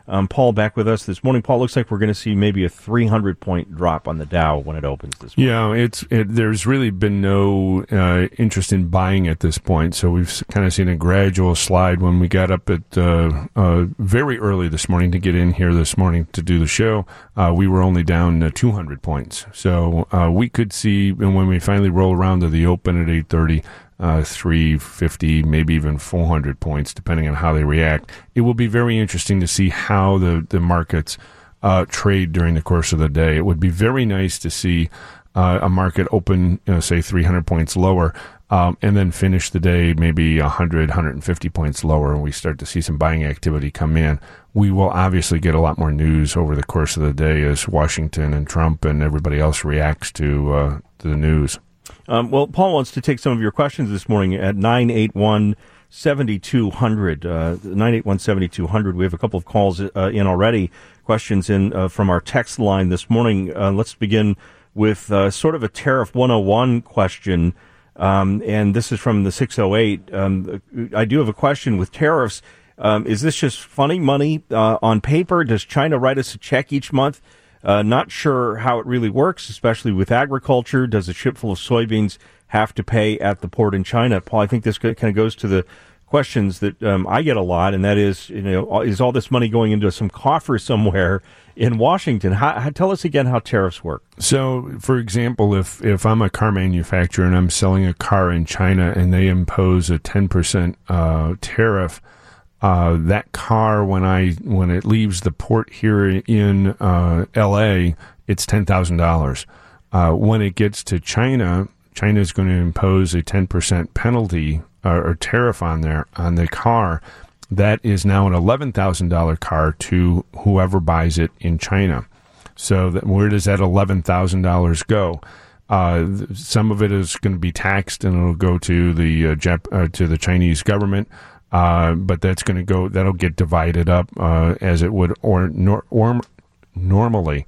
Um, Paul back with us this morning. Paul, looks like we're going to see maybe a three hundred point drop on the Dow when it opens this morning. Yeah, it's it, there's really been no uh, interest in buying at this point, so we've kind of seen a gradual slide. When we got up at uh, uh, very early this morning to get in here this morning to do the show, uh, we were only down uh, two hundred points. So uh, we could see, and when we finally roll around to the open at eight thirty, Uh, three fifty, maybe even four hundred points, depending on how they react. It will be very interesting to see how the, the markets uh, trade during the course of the day. It would be very nice to see uh, a market open, you know, say, three hundred points lower, um, and then finish the day maybe one hundred, one hundred fifty points lower, and we start to see some buying activity come in. We will obviously get a lot more news over the course of the day as Washington and Trump and everybody else reacts to, uh, to the news. Um, well, Paul wants to take some of your questions this morning at nine eight one, seven two zero zero. Uh, nine eight one, seven two zero zero. We have a couple of calls uh, in already, questions in uh, from our text line this morning. Uh, let's begin with uh, sort of a Tariff one oh one question, um, and this is from the six oh eight. Um, I do have a question with tariffs. Um, is this just funny money uh, on paper? Does China write us a check each month? Uh, not sure how it really works, especially with agriculture. Does a ship full of soybeans have to pay at the port in China? Paul, I think this kind of goes to the questions that um, I get a lot, and that is, you know, is all this money going into some coffer somewhere in Washington? How, how, tell us again how tariffs work. So, for example, if, if I'm a car manufacturer and I'm selling a car in China and they impose a ten percent uh, tariff, Uh, that car, when I when it leaves the port here in uh, L A, it's ten thousand dollars. Uh, when it gets to China, China is going to impose a ten percent penalty uh, or tariff on there on the car. That is now an eleven thousand dollars car to whoever buys it in China. So that, where does that eleven thousand dollars go? Uh, some of it is going to be taxed and it'll go to the uh, Jap- uh, to the Chinese government. Uh, but that's going to go, that'll get divided up, uh, as it would, or, nor, or normally.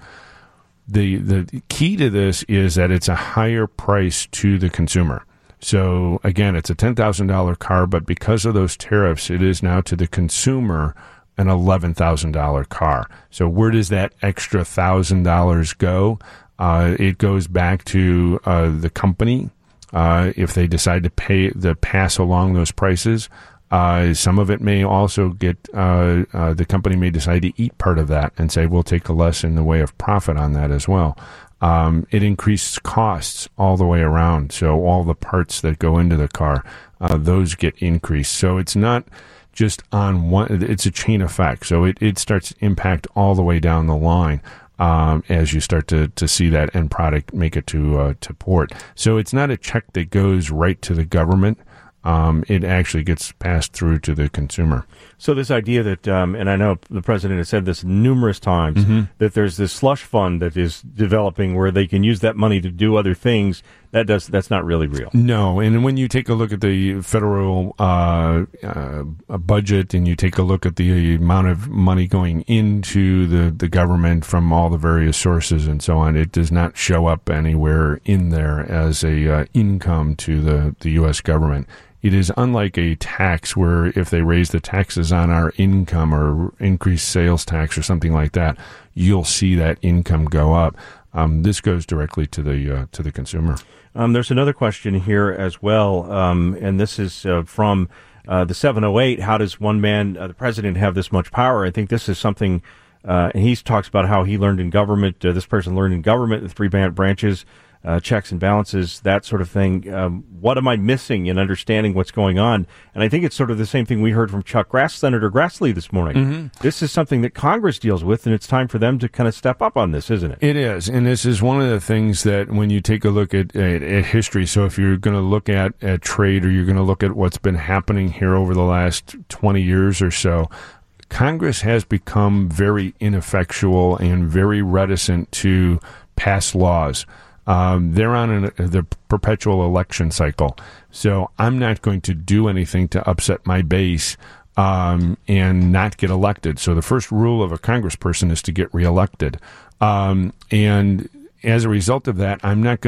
The, the key to this is that it's a higher price to the consumer. So again, it's a ten thousand dollars car, but because of those tariffs, it is now to the consumer an eleven thousand dollars car. So where does that extra one thousand dollars go? Uh, it goes back to, uh, the company, uh, if they decide to pay, to pass along those prices. Uh, some of it may also get, uh, uh, the company may decide to eat part of that and say, we'll take a less in the way of profit on that as well. Um, it increases costs all the way around. So all the parts that go into the car, uh, those get increased. So it's not just on one, it's a chain effect. So it, it starts to impact all the way down the line. Um, as you start to, to see that end product make it to, uh, to port. So it's not a check that goes right to the government. Um, it actually gets passed through to the consumer. So this idea that, um, and I know the president has said this numerous times, mm-hmm. that there's this slush fund that is developing where they can use that money to do other things. That does that's not really real. No, and when you take a look at the federal uh, uh, budget and you take a look at the amount of money going into the, the government from all the various sources and so on, it does not show up anywhere in there as a uh, income to the, the U S government. It is unlike a tax where if they raise the taxes on our income or increase sales tax or something like that, you'll see that income go up. Um, this goes directly to the uh, to the consumer. Um, there's another question here as well, um, and this is uh, from uh, the seven oh eight. How does one man, uh, the president, have this much power? I think this is something, uh, and he talks about how he learned in government. Uh, this person learned in government, the three branches. Uh, checks and balances, that sort of thing. Um, what am I missing in understanding what's going on? And I think it's sort of the same thing we heard from Chuck Grass, Senator Grassley this morning. Mm-hmm. This is something that Congress deals with, and it's time for them to kind of step up on this, isn't it? It is, and this is one of the things that when you take a look at, at, at history, so if you're going to look at, at trade or you're going to look at what's been happening here over the last twenty years or so, Congress has become very ineffectual and very reticent to pass laws. Um, they're on an, the perpetual election cycle. So I'm not going to do anything to upset my base um, and not get elected. So the first rule of a congressperson is to get reelected. Um, and as a result of that, I'm not going to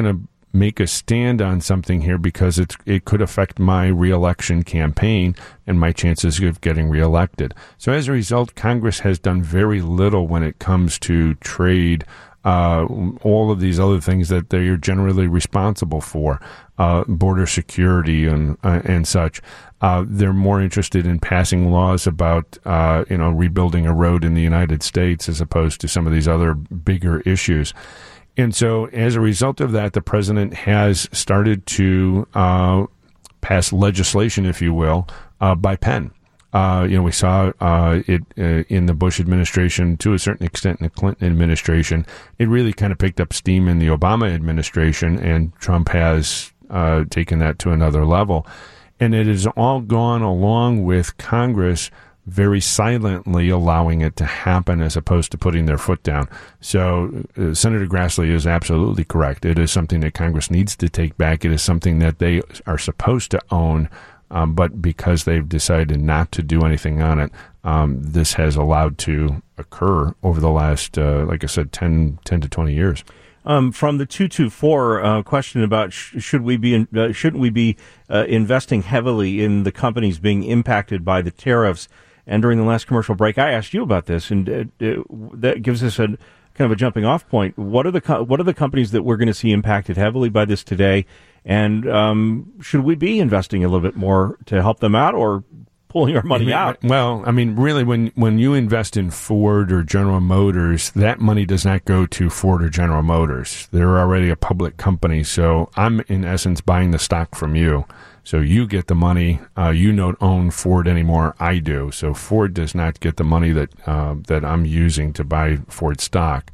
make a stand on something here because it's, it could affect my reelection campaign and my chances of getting reelected. So as a result, Congress has done very little when it comes to trade, uh, all of these other things that they are generally responsible for, uh, border security and uh, and such. Uh, they're more interested in passing laws about, uh, you know, rebuilding a road in the United States as opposed to some of these other bigger issues. And so as a result of that, the president has started to uh, pass legislation, if you will, uh, by pen. Uh, you know, we saw uh, it uh, in the Bush administration, to a certain extent in the Clinton administration. It really kind of picked up steam in the Obama administration, and Trump has uh, taken that to another level. And it has all gone along with Congress very silently allowing it to happen as opposed to putting their foot down. So uh, Senator Grassley is absolutely correct. It is something that Congress needs to take back. It is something that they are supposed to own, um, but because they've decided not to do anything on it, um, this has allowed to occur over the last, uh, like I said, ten, ten to twenty years. Um, from the two two four uh, question about sh- should we be in, uh, shouldn't we be uh, investing heavily in the companies being impacted by the tariffs? And during the last commercial break, I asked you about this, and uh, uh, that gives us a kind of a jumping off point. What are the co- what are the companies that we're going to see impacted heavily by this today? And um, should we be investing a little bit more to help them out, or pulling our money I mean, out? Well, I mean, really, when when you invest in Ford or General Motors, that money does not go to Ford or General Motors. They're already a public company, so I'm in essence buying the stock from you. So you get the money. Uh, you don't own Ford anymore. I do. So Ford does not get the money that uh, that I'm using to buy Ford stock.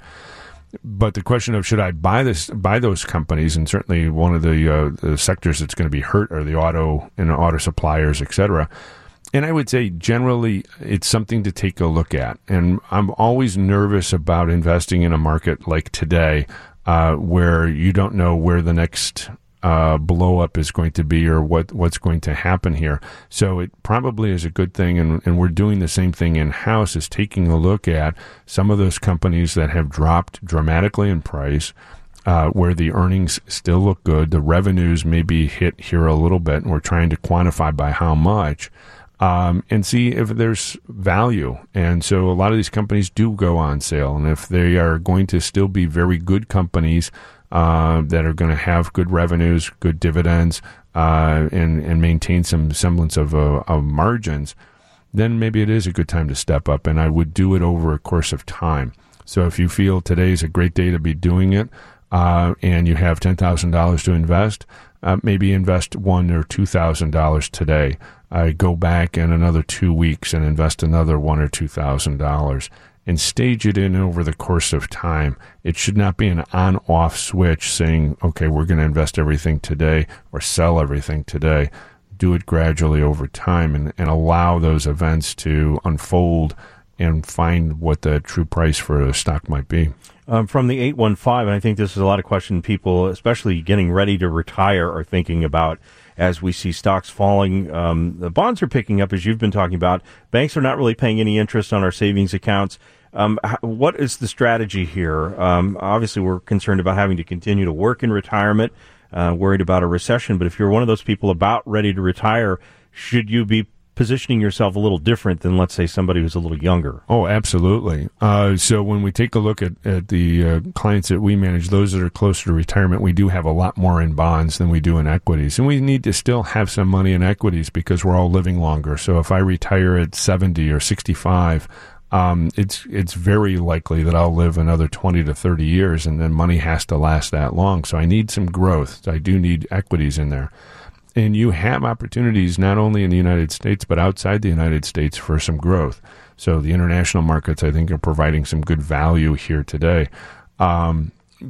But the question of should I buy this, buy those companies, and certainly one of the, uh, the sectors that's going to be hurt are the auto and auto suppliers, et cetera. And I would say generally it's something to take a look at. And I'm always nervous about investing in a market like today, uh, where you don't know where the next Uh, blow up is going to be or what, what's going to happen here. So it probably is a good thing, and, and we're doing the same thing in-house, is taking a look at some of those companies that have dropped dramatically in price, uh, where the earnings still look good, the revenues maybe hit here a little bit, and we're trying to quantify by how much, um, and see if there's value. And so a lot of these companies do go on sale, and if they are going to still be very good companies, Uh, that are going to have good revenues, good dividends, uh, and, and maintain some semblance of, uh, of margins, then maybe it is a good time to step up, and I would do it over a course of time. So if you feel today is a great day to be doing it, uh, and you have ten thousand dollars to invest, uh, maybe invest one thousand dollars or two thousand dollars today. Uh, go back in another two weeks and invest another one thousand dollars or two thousand dollars. And stage it in over the course of time. It should not be an on-off switch saying, okay, we're going to invest everything today or sell everything today. Do it gradually over time and, and allow those events to unfold and find what the true price for the stock might be. Um, from the eight one five, and I think this is a lot of question people, especially getting ready to retire, are thinking about as we see stocks falling. Um, the bonds are picking up, as you've been talking about. Banks are not really paying any interest on our savings accounts. Um, how, what is the strategy here? Um, obviously, we're concerned about having to continue to work in retirement, uh, worried about a recession. But if you're one of those people about ready to retire, should you be positioning yourself a little different than, let's say, somebody who's a little younger? Oh, absolutely. Uh, so when we take a look at, at the uh, clients that we manage, those that are closer to retirement, we do have a lot more in bonds than we do in equities. And we need to still have some money in equities because we're all living longer. So if I retire at seventy or sixty-five, um, it's it's very likely that I'll live another twenty to thirty years, and then money has to last that long. So I need some growth. I do need equities in there. And you have opportunities not only in the United States, but outside the United States for some growth. So the international markets, I think, are providing some good value here today. Um,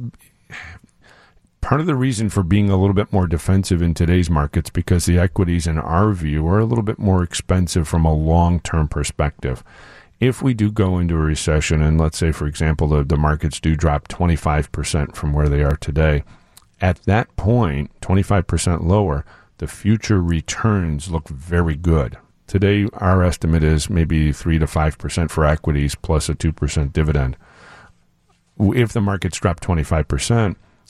part of the reason for being a little bit more defensive in today's markets, because the equities, in our view, are a little bit more expensive from a long-term perspective. If we do go into a recession, and let's say, for example, the, the markets do drop twenty-five percent from where they are today, at that point, twenty-five percent lower, the future returns look very good. Today, our estimate is maybe three to five percent for equities plus a two percent dividend. If the markets drop twenty-five percent,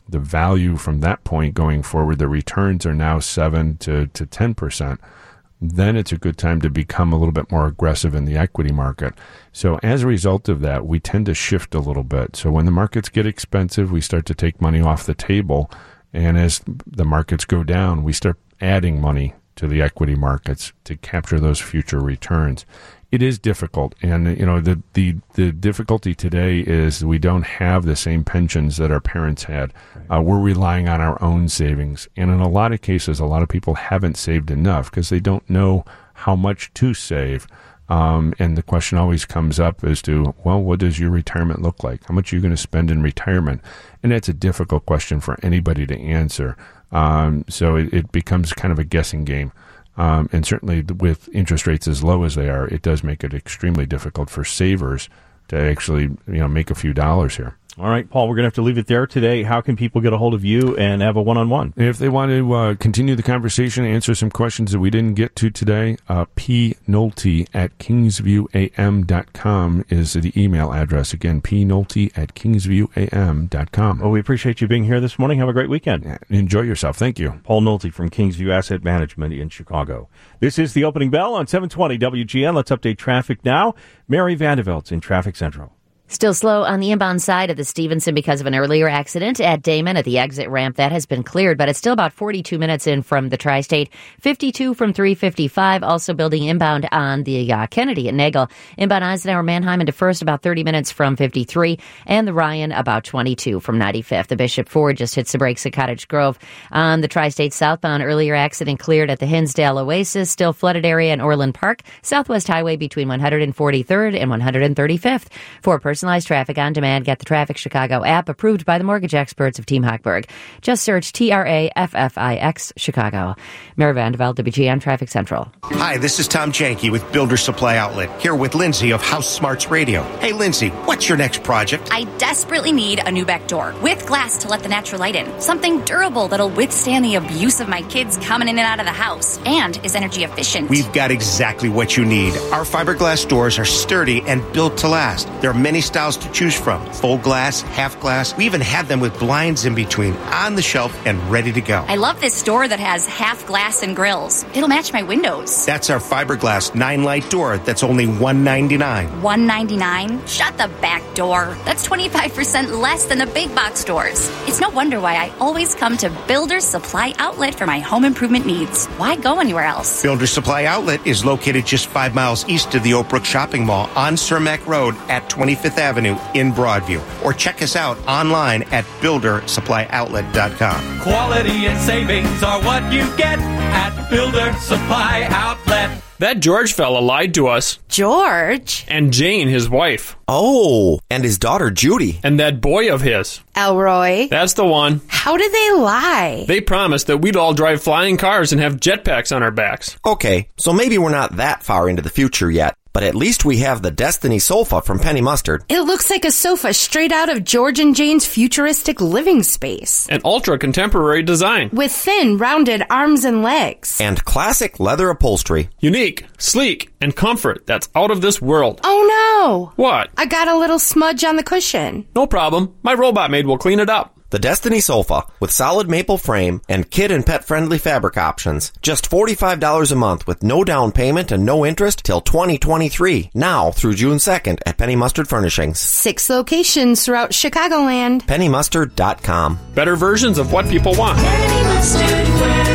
the value from that point going forward, the returns are now seven to ten percent. Then it's a good time to become a little bit more aggressive in the equity market. So as a result of that, we tend to shift a little bit. So when the markets get expensive, we start to take money off the table. And as the markets go down, we start adding money to the equity markets to capture those future returns. It is difficult. And, you know, the, the, the difficulty today is we don't have the same pensions that our parents had. Uh, we're relying on our own savings. And in a lot of cases, a lot of people haven't saved enough because they don't know how much to save. Um, and the question always comes up as to, well, what does your retirement look like? How much are you going to spend in retirement? And that's a difficult question for anybody to answer. Um, so it, it becomes kind of a guessing game. Um, and certainly with interest rates as low as they are, it does make it extremely difficult for savers to actually, you know, make a few dollars here. All right, Paul, we're going to have to leave it there today. How can people get a hold of you and have a one-on-one? If they want to uh, continue the conversation, answer some questions that we didn't get to today, uh, p nolte at kingsview a m dot com is the email address. Again, p nolte at kingsview a m dot com. Well, we appreciate you being here this morning. Have a great weekend. Yeah, enjoy yourself. Thank you. Paul Nolte from Kingsview Asset Management in Chicago. This is the Opening Bell on seven twenty W G N. Let's update traffic now. Mary Vandervelt's in Traffic Central. Still slow on the inbound side of the Stevenson because of an earlier accident at Damon at the exit ramp. That has been cleared, but it's still about forty-two minutes in from the Tri-State. fifty-two from three fifty-five, also building inbound on the uh, Kennedy at Nagel. Inbound Eisenhower Manheim into First about thirty minutes from fifty-three, and the Ryan about twenty-two from ninety-fifth. The Bishop Ford just hits the brakes at Cottage Grove. On the Tri-State southbound, earlier accident cleared at the Hinsdale Oasis. Still flooded area in Orland Park. Southwest Highway between one hundred forty-third and one hundred thirty-fifth. For personalized traffic on demand, get the Traffic Chicago app approved by the mortgage experts of Team Hochberg. Just search T R A F F I X Chicago. Mary Vanderveld, W G N Traffic Central. Hi, this is Tom Janke with Builder Supply Outlet, here with Lindsay of House Smarts Radio. Hey, Lindsay, what's your next project? I desperately need a new back door with glass to let the natural light in. Something durable that'll withstand the abuse of my kids coming in and out of the house and is energy efficient. We've got exactly what you need. Our fiberglass doors are sturdy and built to last. There are many styles to choose from. Full glass, half glass. We even have them with blinds in between, on the shelf and ready to go. I love this door that has half glass and grills. It'll match my windows. That's our fiberglass nine-light door that's only one ninety-nine. one ninety-nine? Shut the back door. That's twenty-five percent less than the big box stores. It's no wonder why I always come to Builder's Supply Outlet for my home improvement needs. Why go anywhere else? Builder's Supply Outlet is located just five miles east of the Oak Brook Shopping Mall on Cermak Road at twenty-fifth Avenue in Broadview. Or check us out online at builder supply outlet dot com. Quality and savings are what you get at Builder Supply Outlet. That George fella lied to us. George? And Jane, his wife. Oh, and his daughter, Judy. And that boy of his. Elroy? That's the one. How did they lie? They promised that we'd all drive flying cars and have jetpacks on our backs. Okay, so maybe we're not that far into the future yet. But at least we have the Destiny sofa from Penny Mustard. It looks like a sofa straight out of George and Jane's futuristic living space. An ultra-contemporary design. With thin, rounded arms and legs. And classic leather upholstery. Unique, sleek, and comfort that's out of this world. Oh no! What? I got a little smudge on the cushion. No problem. My robot maid will clean it up. The Destiny sofa with solid maple frame and kid and pet friendly fabric options. Just forty-five dollars a month with no down payment and no interest till twenty twenty-three. Now through June second at Penny Mustard Furnishings. Six locations throughout Chicagoland. penny mustard dot com. Better versions of what people want. Penny Mustard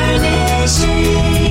Furnishings.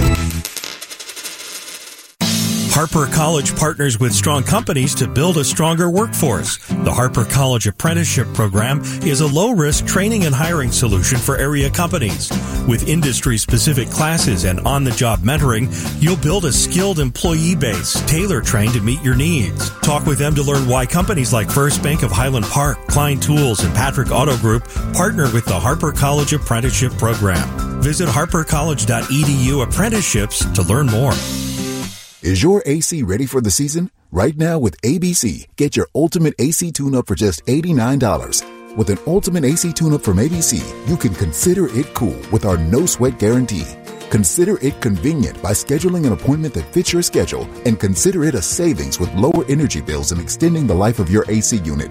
Harper College partners with strong companies to build a stronger workforce. The Harper College Apprenticeship Program is a low-risk training and hiring solution for area companies. With industry-specific classes and on-the-job mentoring, you'll build a skilled employee base, tailor-trained to meet your needs. Talk with them to learn why companies like First Bank of Highland Park, Klein Tools, and Patrick Auto Group partner with the Harper College Apprenticeship Program. Visit harper college dot e d u apprenticeships to learn more. Is your A C ready for the season? Right now with A B C, get your ultimate A C tune-up for just eighty-nine dollars. With an ultimate A C tune-up from A B C, you can consider it cool with our no-sweat guarantee. Consider it convenient by scheduling an appointment that fits your schedule, and consider it a savings with lower energy bills and extending the life of your A C unit.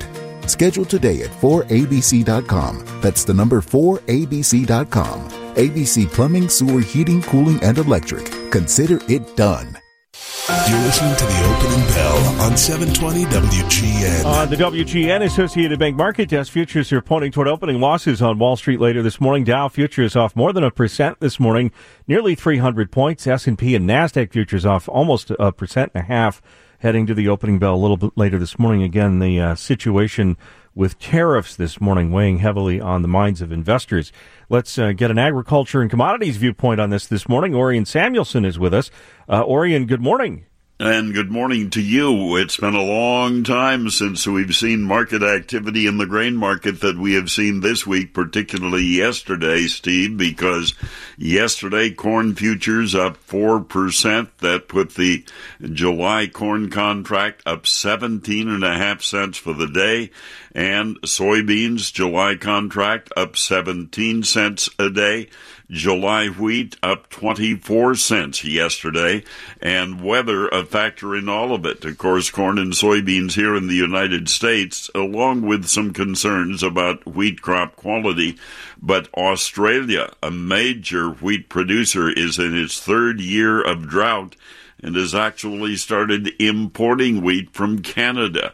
Schedule today at four A B C dot com. That's the number four A B C dot com. A B C Plumbing, Sewer, Heating, Cooling, and Electric. Consider it done. You're listening to the opening bell on seven twenty W G N. On the W G N Associated Bank Market Desk, futures are pointing toward opening losses on Wall Street later this morning. Dow futures off more than a percent this morning, nearly three hundred points. S and P and NASDAQ futures off almost a percent and a half, heading to the opening bell a little bit later this morning. Again, the uh, situation with tariffs this morning weighing heavily on the minds of investors. Let's uh, get an agriculture and commodities viewpoint on this this morning. Orion Samuelson is with us. Uh, Orion, good morning. And good morning to you. It's been a long time since we've seen market activity in the grain market that we have seen this week, particularly yesterday, Steve, because yesterday corn futures up four percent. That put the July corn contract up seventeen and a half cents for the day. And soybeans, July contract up seventeen cents a day. July wheat up twenty-four cents yesterday, and weather a factor in all of it. Of course, corn and soybeans here in the United States, along with some concerns about wheat crop quality. But Australia, a major wheat producer, is in its third year of drought and has actually started importing wheat from Canada.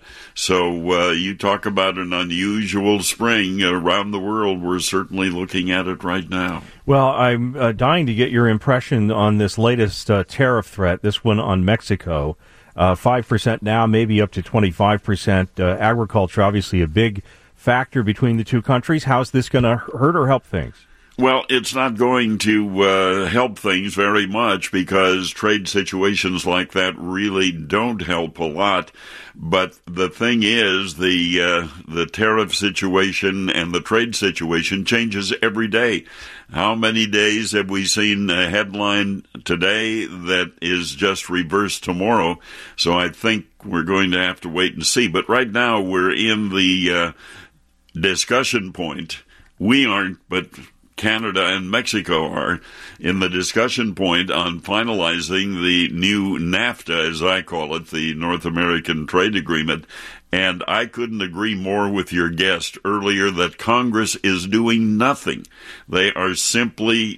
So uh, you talk about an unusual spring around the world. We're certainly looking at it right now. Well, I'm uh, dying to get your impression on this latest uh, tariff threat, this one on Mexico. Uh, five percent now, maybe up to twenty-five percent. Uh, agriculture, obviously a big factor between the two countries. How's this going to hurt or help things? Well, it's not going to uh, help things very much because trade situations like that really don't help a lot. But the thing is, the uh, the tariff situation and the trade situation changes every day. How many days have we seen a headline today that is just reversed tomorrow? So I think we're going to have to wait and see. But right now we're in the uh, discussion point. We aren't, but Canada and Mexico are in the discussion point on finalizing the new NAFTA, as I call it, the North American Trade Agreement. And I couldn't agree more with your guest earlier that Congress is doing nothing. They are simply,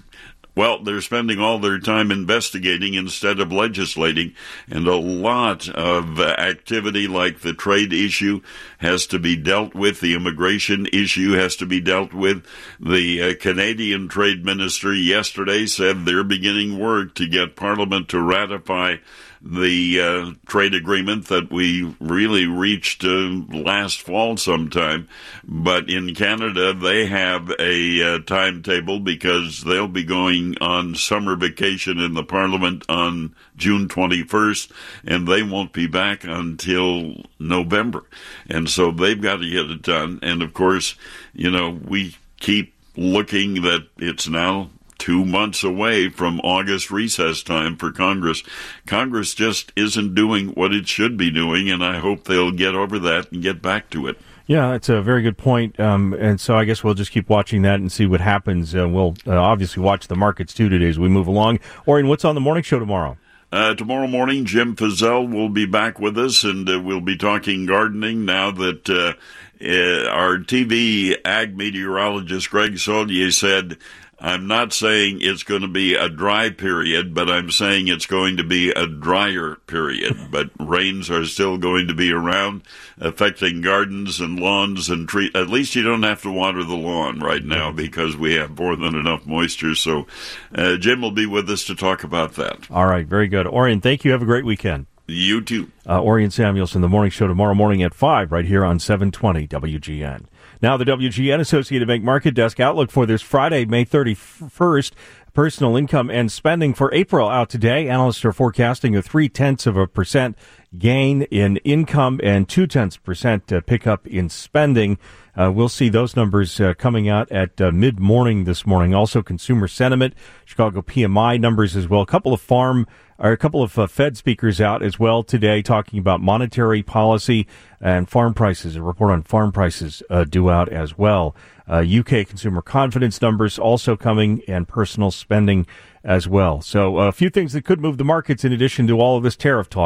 well, they're spending all their time investigating instead of legislating, and a lot of activity like the trade issue has to be dealt with. The immigration issue has to be dealt with. The uh, Canadian Trade Minister yesterday said they're beginning work to get Parliament to ratify the uh, trade agreement that we really reached uh, last fall sometime. But in Canada, they have a uh, timetable because they'll be going on summer vacation in the Parliament on June twenty-first, and they won't be back until November. And so they've got to get it done. And, of course, you know, we keep looking that it's now two months away from August recess time for Congress. Congress just isn't doing what it should be doing, and I hope they'll get over that and get back to it. Yeah, that's a very good point. Um, and so I guess we'll just keep watching that and see what happens. Uh, we'll uh, obviously watch the markets, too, today as we move along. Orion, what's on the morning show tomorrow? Uh, tomorrow morning, Jim Fizzell will be back with us, and uh, we'll be talking gardening now that uh, uh, our T V ag meteorologist Greg Solier said, I'm not saying it's going to be a dry period, but I'm saying it's going to be a drier period. But rains are still going to be around, affecting gardens and lawns and trees. At least you don't have to water the lawn right now because we have more than enough moisture. So uh, Jim will be with us to talk about that. All right, very good. Orion, thank you. Have a great weekend. You too. Uh, Orion Samuelson, the morning show tomorrow morning at five right here on seven twenty W G N. Now the W G N Associated Bank Market Desk outlook for this Friday, May thirty-first. Personal income and spending for April out today. Analysts are forecasting a three-tenths of a percent gain in income and two-tenths percent uh, pickup in spending. Uh, we'll see those numbers uh, coming out at uh, mid-morning this morning. Also, consumer sentiment, Chicago P M I numbers as well. A couple of farm or a couple of uh, Fed speakers out as well today talking about monetary policy and farm prices. A report on farm prices uh, due out as well. Uh, U K consumer confidence numbers also coming, and personal spending as well. So uh, a few things that could move the markets in addition to all of this tariff talk.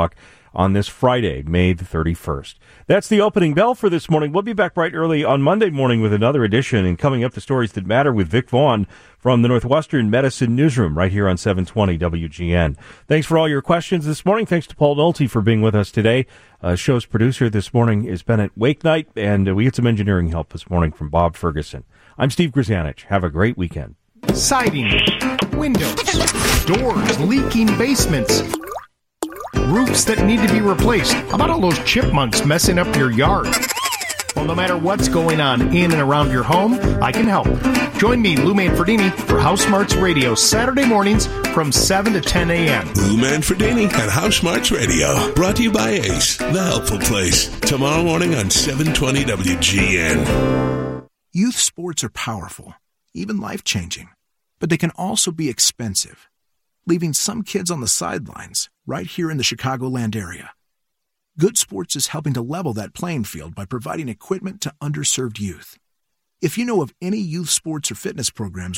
on this Friday, May the thirty-first. That's the opening bell for this morning. We'll be back bright early on Monday morning with another edition, and coming up, the stories that matter with Vic Vaughn from the Northwestern Medicine Newsroom right here on seven twenty W G N. Thanks for all your questions this morning. Thanks to Paul Nolte for being with us today. Uh, show's producer this morning is Bennett Wakenight, and uh, we get some engineering help this morning from Bob Ferguson. I'm Steve Grzanich. Have a great weekend. Siding, windows, doors, leaking basements, roofs that need to be replaced. How about all those chipmunks messing up your yard? Well, no matter what's going on in and around your home, I can help. Join me, Lou Manfredini, for House Smarts Radio, Saturday mornings from seven to ten a.m. Lou Manfredini at House Smarts Radio. Brought to you by Ace, the helpful place. Tomorrow morning on seven twenty W G N. Youth sports are powerful, even life-changing, but they can also be expensive, leaving some kids on the sidelines right here in the Chicagoland area. Good Sports is helping to level that playing field by providing equipment to underserved youth. If you know of any youth sports or fitness programs